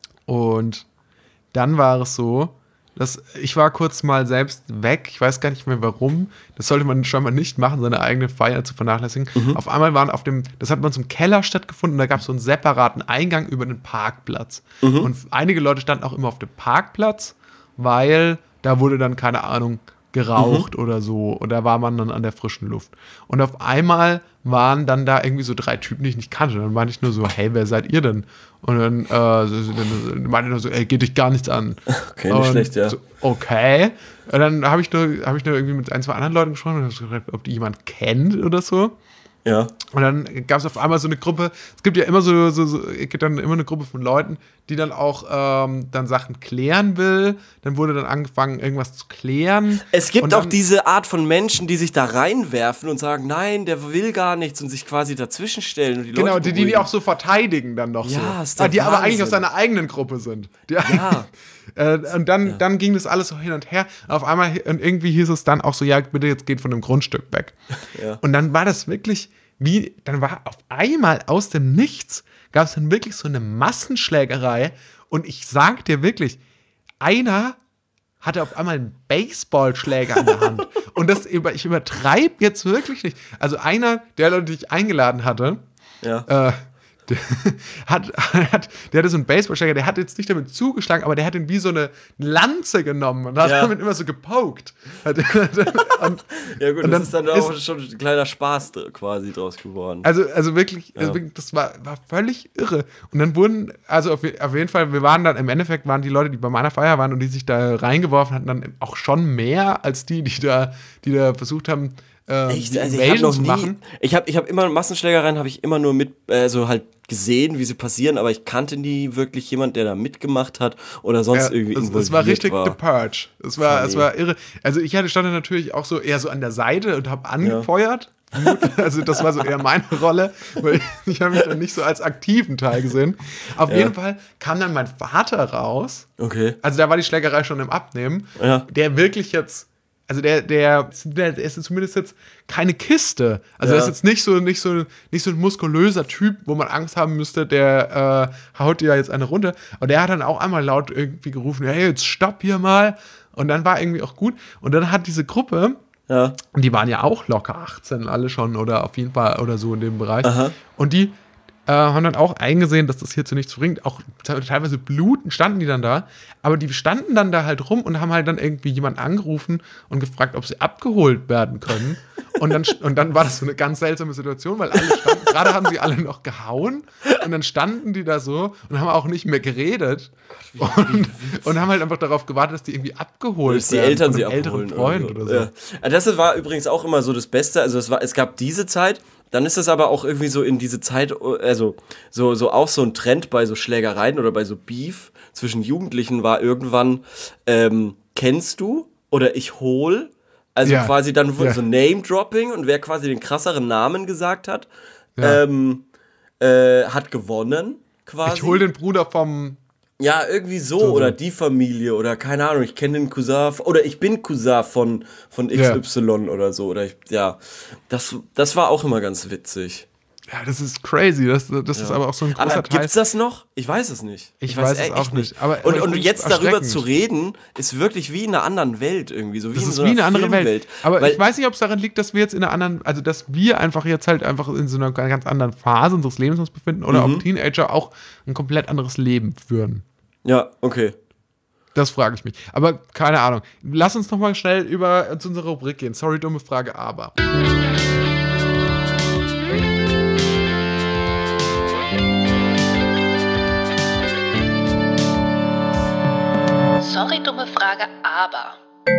Und dann war es so, dass ich war kurz mal selbst weg. Ich weiß gar nicht mehr warum. Das sollte man scheinbar nicht machen, seine eigene Feier zu vernachlässigen. Mhm. Auf einmal waren auf dem, das hat bei uns im Keller stattgefunden, da gab es so einen separaten Eingang über den Parkplatz. Mhm. Und einige Leute standen auch immer auf dem Parkplatz, weil da wurde dann, keine Ahnung, geraucht Mhm. oder so. Und da war man dann an der frischen Luft. Und auf einmal waren dann da irgendwie so drei Typen, die ich nicht kannte. Und dann meinte ich nur so, hey, wer seid ihr denn? Und dann, äh, so, so, dann meinte ich nur so, ey, geht dich gar nichts an. Okay, nicht und schlecht, ja. So, okay. Und dann habe ich, nur- hab ich nur irgendwie mit ein, zwei anderen Leuten gesprochen und habe gefragt, ob die jemand kennt oder so. Ja. Und dann gab es auf einmal so eine Gruppe, es gibt ja immer so, so, so es gibt dann immer eine Gruppe von Leuten, die dann auch ähm, dann Sachen klären will. Dann wurde dann angefangen, irgendwas zu klären. Es gibt Und auch dann- diese Art von Menschen, die sich da reinwerfen und sagen, nein, der will gar nichts und sich quasi dazwischen stellen und die Genau, Leute die, die, die beruhigen. auch so verteidigen dann noch Ja, so. ist der Ah, die aber eigentlich Wahnsinn. aus seiner eigenen Gruppe sind. Die, Ja. äh, und dann, dann ging das alles so hin und her. Und auf einmal, und irgendwie hieß es dann auch so, ja, bitte jetzt geht von dem Grundstück weg. Ja. Und dann war das wirklich, wie, dann war auf einmal aus dem Nichts, gab es dann wirklich so eine Massenschlägerei. Und ich sag dir wirklich, einer hatte auf einmal einen Baseballschläger in der Hand. Und das über, ich übertreibe jetzt wirklich nicht. Also einer der Leute, die ich eingeladen hatte, Ja. äh, der, hat, hat, der hatte so einen Baseballschläger, der hat jetzt nicht damit zugeschlagen, aber der hat ihn wie so eine Lanze genommen und hat Ja. damit immer so gepokt. und, Ja gut, und das dann ist dann auch ist- schon ein kleiner Spaß dr- quasi draus geworden. Also, also wirklich, also Ja. wirklich, das war, war völlig irre. Und dann wurden, also auf, auf jeden Fall, wir waren dann, im Endeffekt waren die Leute, die bei meiner Feier waren und die sich da reingeworfen hatten, dann auch schon mehr als die, die da, die da versucht haben, äh, Echt? die Also ich habe Invasion noch zu nie, machen. ich habe ich hab immer Massenschlägereien habe ich immer nur mit, also halt gesehen, wie sie passieren, aber ich kannte nie wirklich jemand, der da mitgemacht hat oder sonst Ja, irgendwie es, involviert es war richtig war. The Purge. Es war, Funny. es war irre. Also ich hatte stand dann natürlich auch so eher so an der Seite und habe angefeuert. Also das war so eher meine Rolle, weil ich, ich habe mich dann nicht so als aktiven Teil gesehen. Auf Ja. jeden Fall kam dann mein Vater raus. Okay. Also da war die Schlägerei schon im Abnehmen. Ja. Der wirklich jetzt, also der, der, der ist zumindest jetzt keine Kiste. Also Ja. der ist jetzt nicht so, nicht so, nicht so ein muskulöser Typ, wo man Angst haben müsste, der äh, haut dir ja jetzt eine runter. Aber der hat dann auch einmal laut irgendwie gerufen, hey, jetzt stopp hier mal. Und dann war irgendwie auch gut. Und dann hat diese Gruppe, Ja. und die waren ja auch locker achtzehn alle schon oder auf jeden Fall oder so in dem Bereich. Aha. Und die äh, haben dann auch eingesehen, dass das hier zu nichts bringt. Auch te- teilweise bluten standen die dann da. Aber die standen dann da halt rum und haben halt dann irgendwie jemanden angerufen und gefragt, ob sie abgeholt werden können. Und dann, und dann war das so eine ganz seltsame Situation, weil alle standen, gerade haben sie alle noch gehauen und dann standen die da so und haben auch nicht mehr geredet. Und, und haben halt einfach darauf gewartet, dass die irgendwie abgeholt Dass die werden Eltern von sie einem älteren abholen Freund oder so. Ja. Also das war übrigens auch immer so das Beste. Also es war, es gab diese Zeit, dann ist es aber auch irgendwie so in diese Zeit, also so, so auch so ein Trend bei so Schlägereien oder bei so Beef zwischen Jugendlichen war irgendwann, ähm, kennst du oder ich hol, also Ja. quasi dann Ja. so Name-Dropping und wer quasi den krasseren Namen gesagt hat, Ja. ähm, äh, hat gewonnen quasi. Ich hol den Bruder vom. Ja, irgendwie so, So, so. oder die Familie oder keine Ahnung, ich kenne den Cousin oder ich bin Cousin von, von X Y oder so. Oder ich, ja, das, das war auch immer ganz witzig. Ja, das ist crazy. Das, das ist aber auch so ein großer Aber Teil. gibt's das noch? Ich weiß es nicht. Ich weiß es echt auch nicht. Aber- aber und ich und find's jetzt darüber erschreckend. zu reden, ist wirklich wie in einer anderen Welt irgendwie. So wie Das in ist so wie einer eine andere Filmwelt. Welt. Aber Weil, ich weiß nicht, ob es daran liegt, dass wir jetzt in einer anderen, also dass wir einfach jetzt halt einfach in so einer ganz anderen Phase unseres Lebens uns befinden oder Mhm. ob Teenager auch ein komplett anderes Leben führen. Ja, okay. Das frage ich mich. Aber keine Ahnung. Lass uns noch mal schnell über zu unserer Rubrik gehen. Sorry, dumme Frage, aber. Sorry, dumme Frage, aber.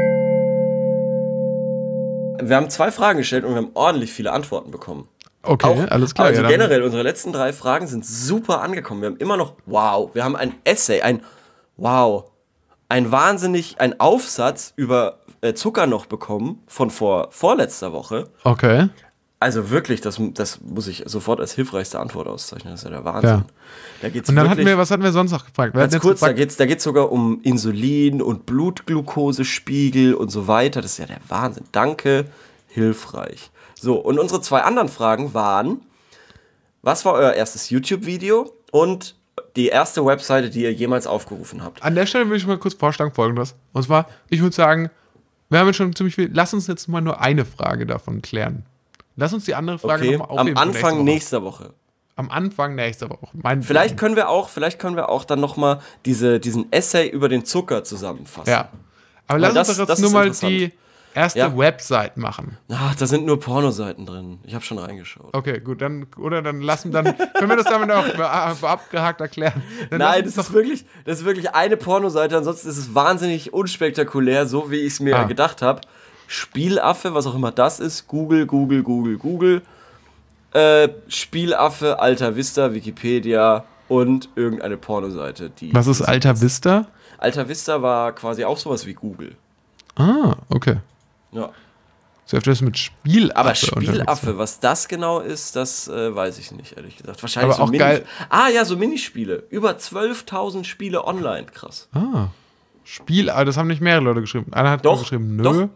Wir haben zwei Fragen gestellt und wir haben ordentlich viele Antworten bekommen. Okay, Auch, alles klar. Also ja, generell, unsere letzten drei Fragen sind super angekommen. Wir haben immer noch, wow, wir haben ein Essay, ein, wow, ein wahnsinnig, ein Aufsatz über äh, Zucker noch bekommen von vor, vorletzter Woche. Okay. Also wirklich, das, das muss ich sofort als hilfreichste Antwort auszeichnen. Das ist ja der Wahnsinn. Ja. Da geht's Und dann wirklich, hatten wir, was hatten wir sonst noch gefragt? Wir ganz hatten kurz, jetzt da geht's, da geht's sogar um Insulin und Blutglukosespiegel und so weiter. Das ist ja der Wahnsinn. Danke, hilfreich. So, und unsere zwei anderen Fragen waren, was war euer erstes YouTube-Video und die erste Webseite, die ihr jemals aufgerufen habt? An der Stelle würde ich mal kurz vorschlagen folgendes. Und zwar, ich würde sagen, wir haben jetzt schon ziemlich viel, lass uns jetzt mal nur eine Frage davon klären. Lass uns die andere Frage Okay, nochmal am aufheben. Anfang nächster Woche. Am Anfang nächster Woche. Mein Vielleicht können wir auch, vielleicht können wir auch dann nochmal diese, diesen Essay über den Zucker zusammenfassen. Ja. Aber Weil lass das- uns doch das jetzt nur ist mal interessant. die erste Ja. Website machen. Ach, da sind nur Pornoseiten drin. Ich habe schon reingeschaut. Okay, gut, dann, oder dann lassen, dann können wir das damit auch be- be- abgehakt erklären. Dann lass Nein, uns das ist wirklich, das ist wirklich eine Pornoseite, ansonsten ist es wahnsinnig unspektakulär, so wie ich es mir Ah. gedacht habe. Spielaffe, was auch immer das ist, Google, Google, Google, Google. Äh, Spielaffe, Alta Vista, Wikipedia und irgendeine Pornoseite. Die Was ist Alta Vista? Alta Vista war quasi auch sowas wie Google. Ah, okay. Ja. So öfters mit Spielaffe. Aber unterwegs. Spielaffe, was das genau ist, das äh, weiß ich nicht, ehrlich gesagt. Wahrscheinlich Aber auch so geil. Ah ja, so Minispiele. Über zwölftausend Spiele online, krass. Ah, Spiel, aber das haben nicht mehrere Leute geschrieben. Einer hat Doch, geschrieben, nö. doch.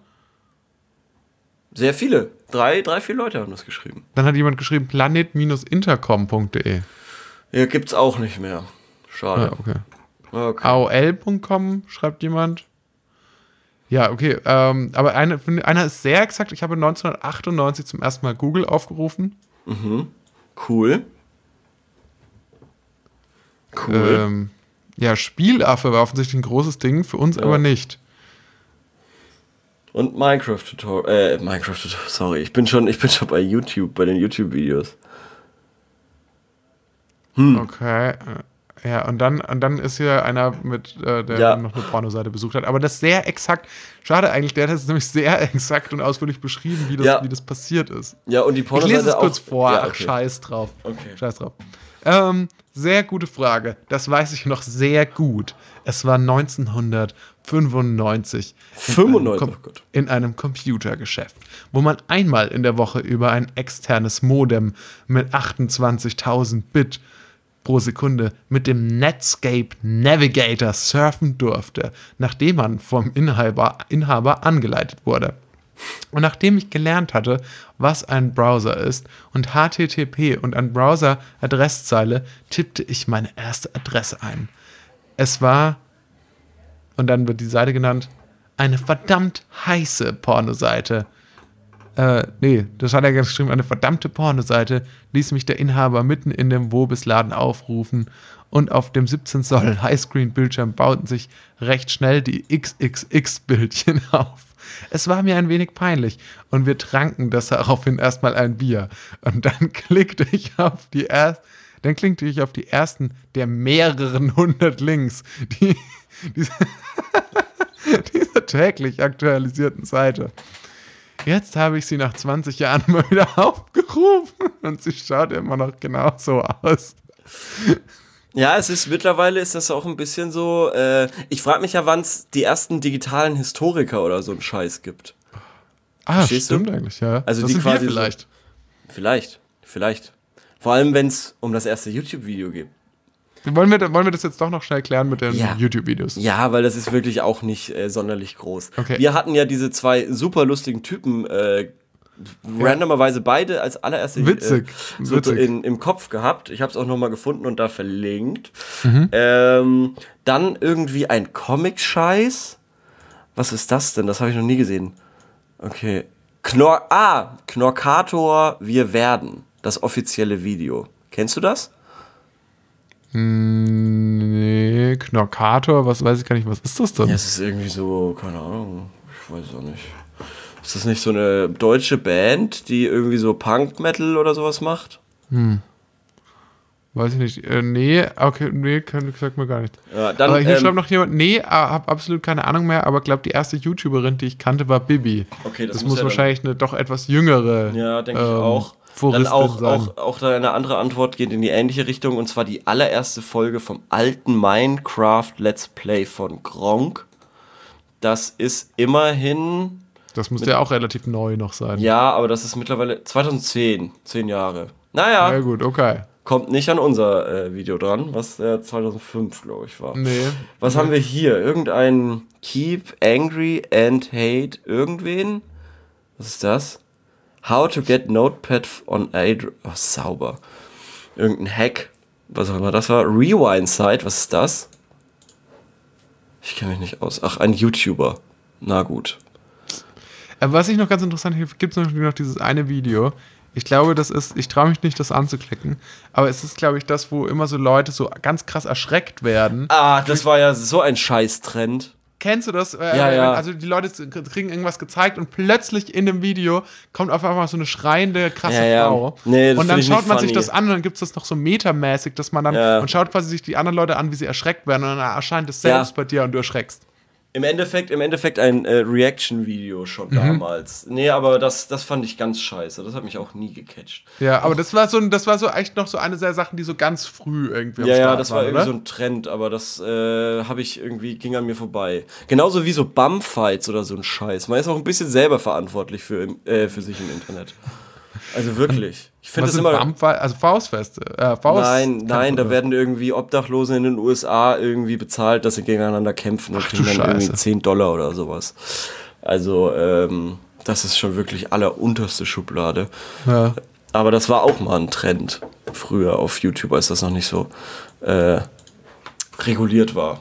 Sehr viele. Drei, drei, vier Leute haben das geschrieben. Dann hat jemand geschrieben, planet intercom punkt de. Ja, gibt's auch nicht mehr. Ja, Schade. okay. Okay. A O L punkt com schreibt jemand. Ja, okay. Ähm, aber eine, einer ist sehr exakt. Ich habe neunzehnhundertachtundneunzig zum ersten Mal Google aufgerufen. Cool. Cool. Ähm, ja, Spielaffe war offensichtlich ein großes Ding, für uns Ja. aber nicht. Und Minecraft-Tutorial. Äh, Minecraft-Tutorial, sorry. Ich bin schon, ich bin schon bei YouTube, bei den YouTube-Videos. Okay. äh, Ja, und dann, und dann ist hier einer mit, äh, der Ja. noch eine Pornoseite besucht hat. Aber das sehr exakt, schade eigentlich, der hat das nämlich sehr exakt und ausführlich beschrieben, wie das, Ja. wie das passiert ist. Ja, und die Ich Pornoseite lese es auch. kurz vor, Ja, ach, okay. scheiß drauf. Okay. Scheiß drauf. Ähm, sehr gute Frage. Das weiß ich noch sehr gut. Es war neunzehnhundertfünfundneunzig. fünfundneunzig, In einem, oh Gott. in einem Computergeschäft, wo man einmal in der Woche über ein externes Modem mit achtundzwanzigtausend Bit pro Sekunde mit dem Netscape Navigator surfen durfte, nachdem man vom Inhaber, Inhaber angeleitet wurde. Und nachdem ich gelernt hatte, was ein Browser ist und H T T P und ein Browser-Adresszeile, tippte ich meine erste Adresse ein. Es war, und dann wird die Seite genannt, eine verdammt heiße Pornoseite. Äh, nee, das hat er ganz geschrieben, eine verdammte Pornoseite ließ mich der Inhaber mitten in dem Wobisladen aufrufen und auf dem siebzehn Zoll Highscreen-Bildschirm bauten sich recht schnell die X X X-Bildchen auf. Es war mir ein wenig peinlich und wir tranken daraufhin erstmal ein Bier. Und dann klickte ich auf die erst, dann klickte ich auf die ersten der mehreren hundert Links, die diese, dieser täglich aktualisierten Seite. Jetzt habe ich sie nach zwanzig Jahren mal wieder aufgerufen und sie schaut immer noch genauso aus. Ja, es ist mittlerweile ist das auch ein bisschen so. Äh, ich frage mich ja, wann es die ersten digitalen Historiker oder so einen Scheiß gibt. Ah, Verstehst du? stimmt eigentlich, ja. Also das die sind wir quasi so- vielleicht. Vielleicht, vielleicht. Vor allem, wenn es um das erste YouTube-Video geht. Wollen wir, wollen wir das jetzt doch noch schnell klären mit den Ja. YouTube-Videos? Ja, weil das ist wirklich auch nicht äh, sonderlich groß. Okay. Wir hatten ja diese zwei super lustigen Typen äh, randomerweise beide als allererste Witzig, äh, so witzig. In, im Kopf gehabt. Ich habe es auch nochmal gefunden und da verlinkt. Mhm. Ähm, dann irgendwie ein Comic-Scheiß. Was ist das denn? Das habe ich noch nie gesehen. Okay. Knorr, ah, Knorkator, wir werden. Das offizielle Video. Kennst du das? Nee, Knorkator, was weiß ich gar nicht, was ist das denn? Ja, es ist irgendwie so, keine Ahnung, ich weiß es auch nicht. Ist das nicht so eine deutsche Band, die irgendwie so Punk-Metal oder sowas macht? Hm. Weiß ich nicht. Äh, nee, okay, nee, kann, sagt mir gar nicht. Ja, dann, aber hier ähm, schreibt noch jemand, nee, hab absolut keine Ahnung mehr, aber glaube die erste YouTuberin, die ich kannte, war Bibi. Okay, das, das muss, muss ja wahrscheinlich eine doch etwas jüngere. Ja, denke ich ähm, auch. Furistin Dann auch, sein. auch, auch da eine andere Antwort geht in die ähnliche Richtung, und zwar die allererste Folge vom alten Minecraft Let's Play von Gronkh. Das ist immerhin... Das müsste ja auch relativ neu noch sein. Ja, aber das ist mittlerweile zweitausendzehn, zehn Jahre. Naja, Ja gut, okay. kommt nicht an unser äh, Video dran, was äh, zweitausendfünf, glaube ich, war. Nee. Was haben wir hier? Irgendein Keep Angry and Hate irgendwen? Was ist das? How to get Notepad on Android. Oh, sauber. Irgendein Hack. Was auch immer das war. Rewind Site. Was ist das? Ich kenne mich nicht aus. Ach, ein YouTuber. Na gut. Aber was ich noch ganz interessant finde, gibt es noch dieses eine Video. Ich glaube, das ist, ich traue mich nicht, das anzuklicken, aber es ist, glaube ich, das, wo immer so Leute so ganz krass erschreckt werden. Ah, das war ja so ein Scheiß-Trend. Kennst du das? Äh, Ja, ja. Also die Leute kriegen irgendwas gezeigt und plötzlich in dem Video kommt auf einmal so eine schreiende, krasse Ja, ja. Frau. Nee, das und dann find ich schaut nicht man sich funny. das an und dann gibt es das noch so metamäßig, dass man dann, Ja. man schaut quasi sich die anderen Leute an, wie sie erschreckt werden und dann erscheint es Ja. selbst bei dir und du erschreckst. Im Endeffekt, im Endeffekt ein äh, Reaction-Video schon damals. Nee, aber das, das fand ich ganz scheiße. Das hat mich auch nie gecatcht. Ja, aber das war so, das war so echt noch so eine der Sachen, die so ganz früh irgendwie am Ja, Start ja, das war waren, irgendwie oder? so ein Trend, aber das äh, habe ich irgendwie, ging an mir vorbei. Genauso wie so Bumfights oder so ein Scheiß. Man ist auch ein bisschen selber verantwortlich für, äh, für sich im Internet. Also wirklich. Ich finde Was das sind immer... Bumfight- also Faustfeste? Äh, Faust Nein, nein, da oder? werden irgendwie Obdachlose in den U S A irgendwie bezahlt, dass sie gegeneinander kämpfen und Ach, kriegen du dann irgendwie Scheiße. zehn Dollar oder sowas. Also, ähm, das ist schon wirklich allerunterste Schublade. Ja. Aber das war auch mal ein Trend früher auf YouTube, als das noch nicht so äh, reguliert war.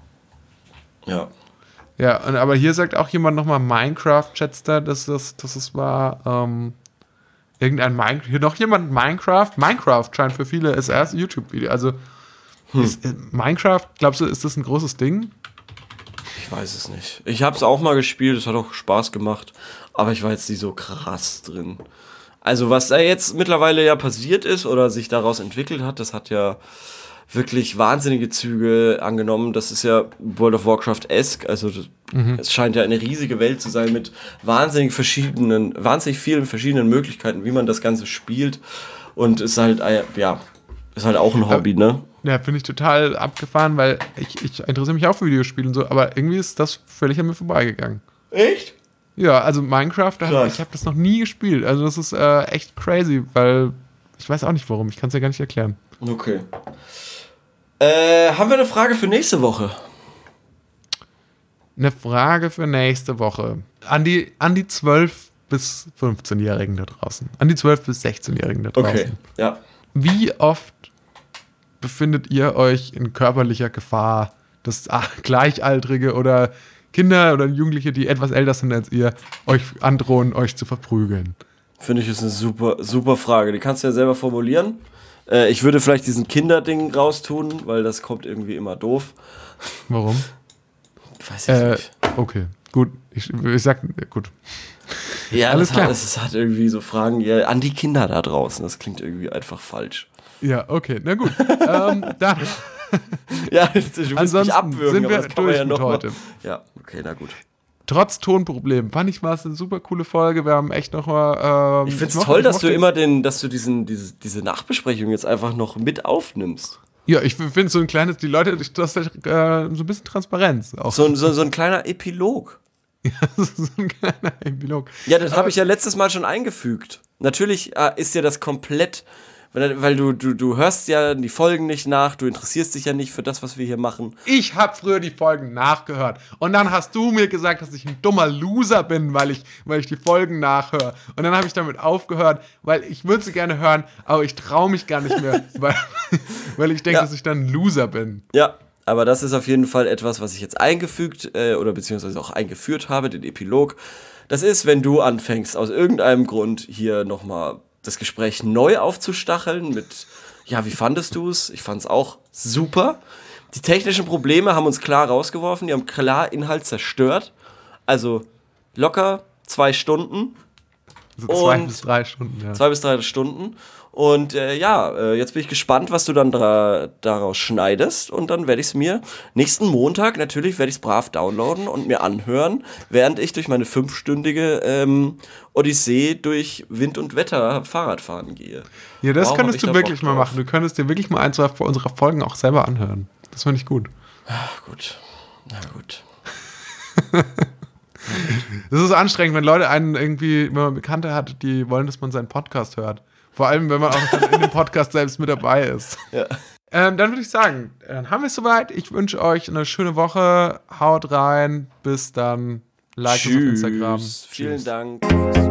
Ja. Ja, und, aber hier sagt auch jemand nochmal Minecraft, schätzt er, dass das, dass es war, ähm, irgendein Minecraft, hier noch jemand Minecraft, Minecraft scheint für viele das erste YouTube-Video, also ist, äh, Minecraft, glaubst du, ist das ein großes Ding? Ich weiß es nicht. Ich habe es auch mal gespielt, es hat auch Spaß gemacht, aber ich war jetzt nicht so krass drin. Also was da jetzt mittlerweile ja passiert ist oder sich daraus entwickelt hat, das hat ja wirklich wahnsinnige Züge angenommen. Das ist ja World of Warcraft-esque, also das, es scheint ja eine riesige Welt zu sein mit wahnsinnig verschiedenen, wahnsinnig vielen verschiedenen Möglichkeiten, wie man das Ganze spielt, und ist halt, äh, ja, ist halt auch ein Hobby, ne? Ja, finde ich total abgefahren, weil ich, ich interessiere mich auch für Videospiele und so, aber irgendwie ist das völlig an mir vorbeigegangen. Echt? Ja, also Minecraft, da- Krass. ich habe das noch nie gespielt, also das ist äh, echt crazy, weil ich weiß auch nicht warum, ich kann es ja gar nicht erklären. Okay. Äh, haben wir eine Frage für nächste Woche? Eine Frage für nächste Woche. An die, an die zwölf- bis fünfzehnjährigen da draußen. An die zwölf- bis sechzehnjährigen da draußen. Okay, ja. Wie oft befindet ihr euch in körperlicher Gefahr, dass ah, Gleichaltrige oder Kinder oder Jugendliche, die etwas älter sind als ihr, euch androhen, euch zu verprügeln? Finde ich, ist eine super, super Frage. Die kannst du ja selber formulieren. Äh, ich würde vielleicht diesen Kinderding raustun, weil das kommt irgendwie immer doof. Warum? Weiß ich Äh, nicht. okay, gut. Ich, ich sag, gut. Ja, alles das klar. hat, es hat irgendwie so Fragen ja, an die Kinder da draußen. Das klingt irgendwie einfach falsch. Ja, okay, na gut. ähm, dann, Ja, du willst mich ansonsten abwürgen, sind aber wir das kann man durch ja mit noch mal- heute. Ja, okay, na gut. Trotz Tonproblemen fand ich, war es eine super coole Folge. Wir haben echt noch mal. Ähm, Ich find's mochte- toll, dass mochte- du immer den, dass du diesen, diese, diese Nachbesprechung jetzt einfach noch mit aufnimmst. Ja, ich finde so ein kleines, die Leute, das ist äh, so ein bisschen Transparenz. Auch So, ein- so, so ein kleiner Epilog. so ein kleiner Epilog. Ja, das habe ich ja letztes Mal schon eingefügt. Natürlich äh, ist dir das komplett, weil, weil du, du, du hörst ja die Folgen nicht nach, du interessierst dich ja nicht für das, was wir hier machen. Ich habe früher die Folgen nachgehört. Und dann hast du mir gesagt, dass ich ein dummer Loser bin, weil ich, weil ich die Folgen nachhöre. Und dann habe ich damit aufgehört, weil ich würde sie gerne hören, aber ich traue mich gar nicht mehr, weil, weil ich denke, Ja. dass ich dann ein Loser bin. Ja, aber das ist auf jeden Fall etwas, was ich jetzt eingefügt äh, oder beziehungsweise auch eingeführt habe, den Epilog. Das ist, wenn du anfängst, aus irgendeinem Grund hier nochmal das Gespräch neu aufzustacheln mit, ja, wie fandest du es? Ich fand es auch super. Die technischen Probleme haben uns klar rausgeworfen, die haben klar Inhalt zerstört. Also locker zwei Stunden. So zwei bis drei Stunden, ja. Zwei bis drei Stunden. Und äh, ja, äh, jetzt bin ich gespannt, was du dann dra- daraus schneidest. Und dann werde ich es mir nächsten Montag, natürlich werde ich es brav downloaden und mir anhören, während ich durch meine fünfstündige ähm, Odyssee durch Wind und Wetter Fahrradfahren gehe. Ja, das Wow, könntest hab du ich da wirklich Bock mal drauf. machen. Du könntest dir wirklich mal ein, zwei unserer Folgen auch selber anhören. Das finde ich gut. Ach, gut. Na gut. Das ist anstrengend, wenn Leute einen irgendwie, wenn man Bekannte hat, die wollen, dass man seinen Podcast hört. Vor allem, wenn man auch dann in dem Podcast selbst mit dabei ist. Ja. Ähm, dann würde ich sagen, dann haben wir es soweit. Ich wünsche euch eine schöne Woche. Haut rein. Bis dann. Like uns auf Instagram. Vielen Tschüss. Dank fürs